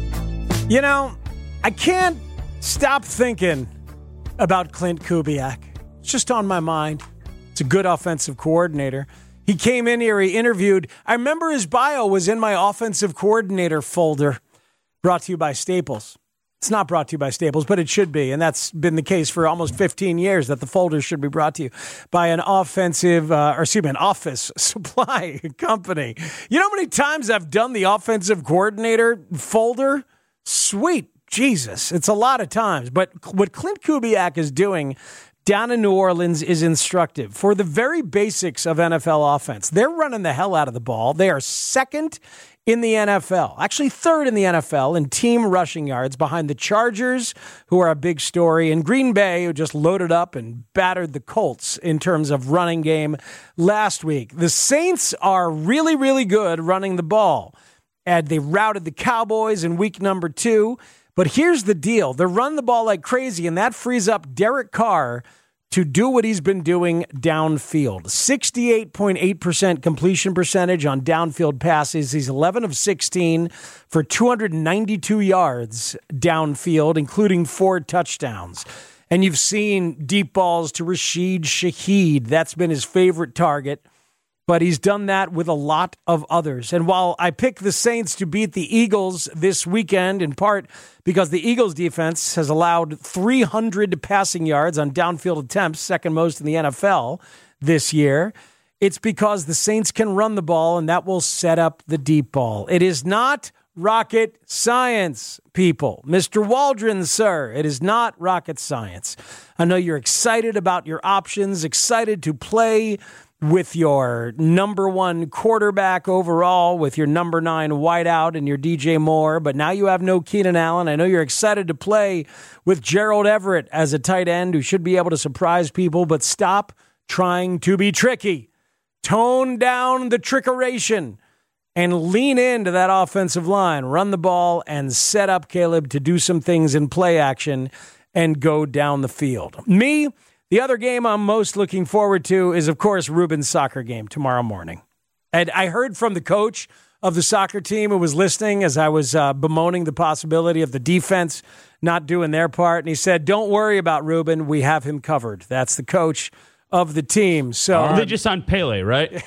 You know, I can't stop thinking about Clint Kubiak. It's just on my mind. It's a good offensive coordinator. He came in here, he interviewed. I remember his bio was in my offensive coordinator folder, brought to you by Staples. It's not brought to you by Staples, but it should be, and that's been the case for almost fifteen years, that the folder should be brought to you by an offensive, uh, or excuse me, an office supply company. You know how many times I've done the offensive coordinator folder? Sweet Jesus, it's a lot of times. But what Clint Kubiak is doing down in New Orleans is instructive for the very basics of N F L offense. They're running the hell out of the ball. They are second in the N F L, actually third in the N F L in team rushing yards behind the Chargers, who are a big story, and Green Bay, who just loaded up and battered the Colts in terms of running game last week. The Saints are really, really good running the ball, and they routed the Cowboys in week number two. But here's the deal. They're running the ball like crazy, and that frees up Derek Carr to do what he's been doing downfield. sixty-eight point eight percent completion percentage on downfield passes. He's eleven of sixteen for two hundred ninety-two yards downfield, including four touchdowns. And you've seen deep balls to Rashid Shaheed. That's been his favorite target. But he's done that with a lot of others. And while I picked the Saints to beat the Eagles this weekend, in part because the Eagles defense has allowed three hundred passing yards on downfield attempts, second most in the N F L this year, it's because the Saints can run the ball, and that will set up the deep ball. It is not rocket science, people. Mister Waldron, sir, it is not rocket science. I know you're excited about your options, excited to play with your number one quarterback overall, with your number nine wideout and your D J Moore, but now you have no Keenan Allen. I know you're excited to play with Gerald Everett as a tight end who should be able to surprise people, but stop trying to be tricky. Tone down the trickeration and lean into that offensive line. Run the ball and set up Caleb to do some things in play action and go down the field. Me, the other game I'm most looking forward to is, of course, Ruben's soccer game tomorrow morning. And I heard from the coach of the soccer team who was listening as I was uh, bemoaning the possibility of the defense not doing their part. And he said, don't worry about Ruben. We have him covered. That's the coach of the team. So uh, they just signed Pele, right?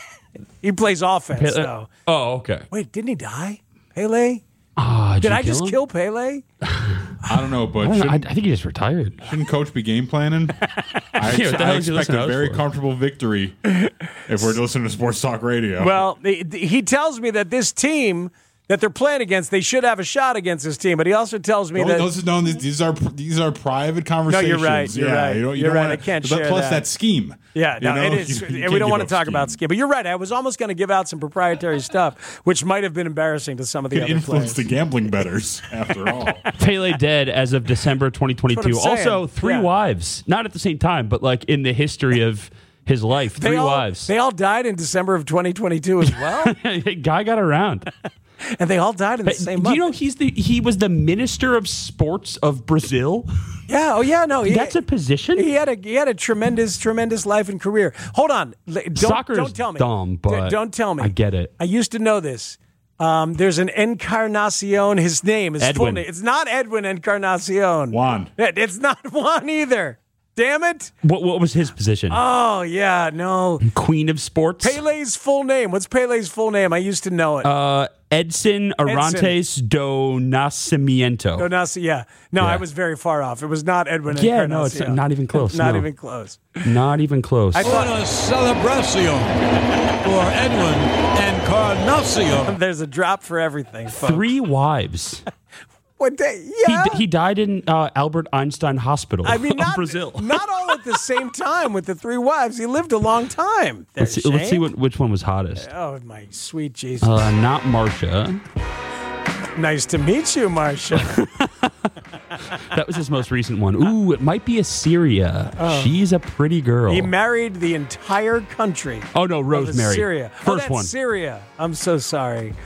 He plays offense, Pele- though. Oh, okay. Wait, didn't he die? Pele? Uh, Did I kill just him? kill Pele? I don't know, but I, don't know. I, shouldn't, I think he just retired. shouldn't coach be game planning? I, Yeah, what the I hell is he expect listening a to us very for? comfortable victory if we're listening to Sports Talk Radio. Well, he, he tells me that this team that they're playing against, they should have a shot against this team. But he also tells me no, that those, no, these, these are these are private conversations. No, you're right. You're yeah, right. You don't, you you're don't right. wanna, I can't but share plus that. that scheme. Yeah, no, you know? it is. You- you we can't don't give want to up talk scheme. about scheme. But you're right. I was almost going to give out some proprietary stuff, which might have been embarrassing to some of the Could other influence players. the gambling bettors, after all. Pele dead as of December twenty twenty-two. That's what I'm saying. Also, three Yeah. wives. Not at the same time, but like in the history of his life. They Three all, wives. They all died in December of twenty twenty-two as well, Guy got around. and they all died in the Hey, same do month. you know he's the he was the minister of sports of Brazil? Yeah. Oh, yeah. No, he, That's a position. He had a he had a tremendous tremendous life and career. Hold on. L- Don't, Soccer's don't tell me. dumb, D- but don't tell me. I get it. I used to know this. Um, there's an Encarnacion. His name, his full Edwin. name. It's not Edwin Encarnacion. Juan. It- It's not Juan either. Damn it. What what was his position? Oh, yeah. No. Queen of sports. Pele's full name. What's Pele's full name? I used to know it. Uh, Edson Arantes do Nascimento. No, not, yeah. No, Yeah. I was very far off. It was not Edwin Yeah, no, it's Encarnacion. not even close, not no. even close. Not even close. I thought Una celebración for Edwin Encarnacion. there's a drop for everything, folks. Three wives. What day? He, Yeah. he died in uh, Albert Einstein Hospital I mean, of not, Brazil. not all at the same time with the three wives. He lived a long time. Let's see, let's see what, which one was hottest. Oh, my sweet Jesus. Uh, not Marsha. Nice to meet you, Marcia. That was his most recent one. Ooh, it might be Assyria. Oh. She's a pretty girl. He married the entire country. Oh, no, of Rosemary. Syria. First oh, that's one. Syria. I'm so sorry.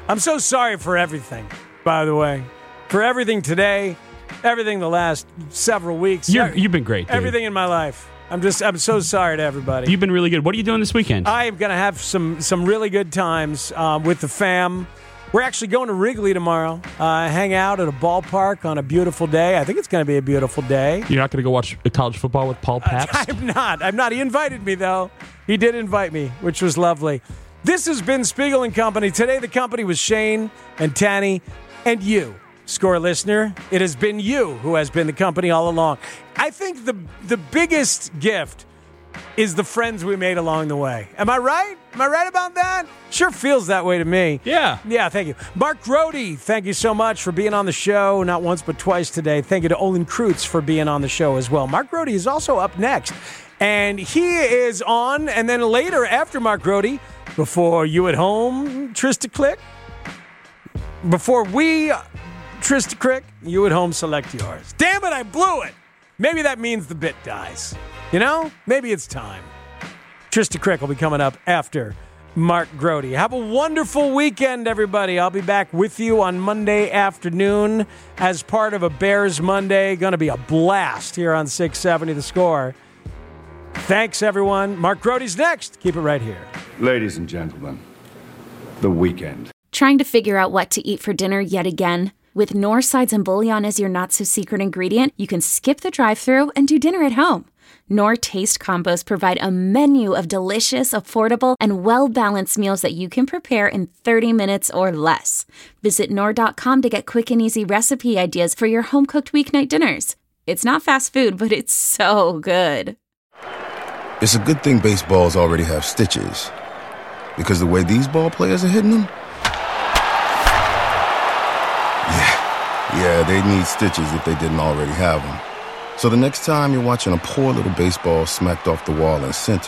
I'm so sorry for everything, by the way. For everything today, everything the last several weeks. You're, you've been great, dude. Everything in my life. I'm just, I'm so sorry to everybody. You've been really good. What are you doing this weekend? I am going to have some, some really good times um, with the fam. We're actually going to Wrigley tomorrow. Uh, hang out at a ballpark on a beautiful day. I think it's going to be a beautiful day. You're not going to go watch college football with Paul Pabst? I'm not. I'm not. He invited me, though. He did invite me, which was lovely. This has been Spiegel and Company. Today, the company was Shane and Tanny and you, Score listener. It has been you who has been the company all along. I think the the biggest gift is the friends we made along the way. Am I right? Am I right about that? Sure feels that way to me. Yeah. Yeah, thank you. Mark Grody, thank you so much for being on the show, not once but twice today. Thank you to Olin Kreutz for being on the show as well. Mark Grody is also up next, and he is on, and then later after Mark Grody, before you at home, Trista Click, before we, Trista Crick, you at home select yours. Damn it, I blew it. Maybe that means the bit dies. You know, maybe it's time. Trista Crick will be coming up after Mark Grody. Have a wonderful weekend, everybody. I'll be back with you on Monday afternoon as part of a Bears Monday. Going to be a blast here on six seventy The Score. Thanks, everyone. Mark Grody's next. Keep it right here. Ladies and gentlemen, the weekend. Trying to figure out what to eat for dinner yet again? With Knorr Sides and Bouillon as your not-so-secret ingredient, you can skip the drive-thru and do dinner at home. Knorr Taste Combos provide a menu of delicious, affordable, and well-balanced meals that you can prepare in thirty minutes or less. Visit Knorr dot com to get quick and easy recipe ideas for your home-cooked weeknight dinners. It's not fast food, but it's so good. It's a good thing baseballs already have stitches. Because the way these ball players are hitting them? Yeah, yeah, they need stitches if they didn't already have them. So the next time you're watching a poor little baseball smacked off the wall in center,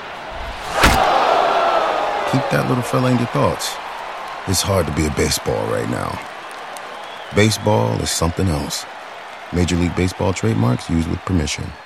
keep that little fella in your thoughts. It's hard to be a baseball right now. Baseball is something else. Major League Baseball trademarks used with permission.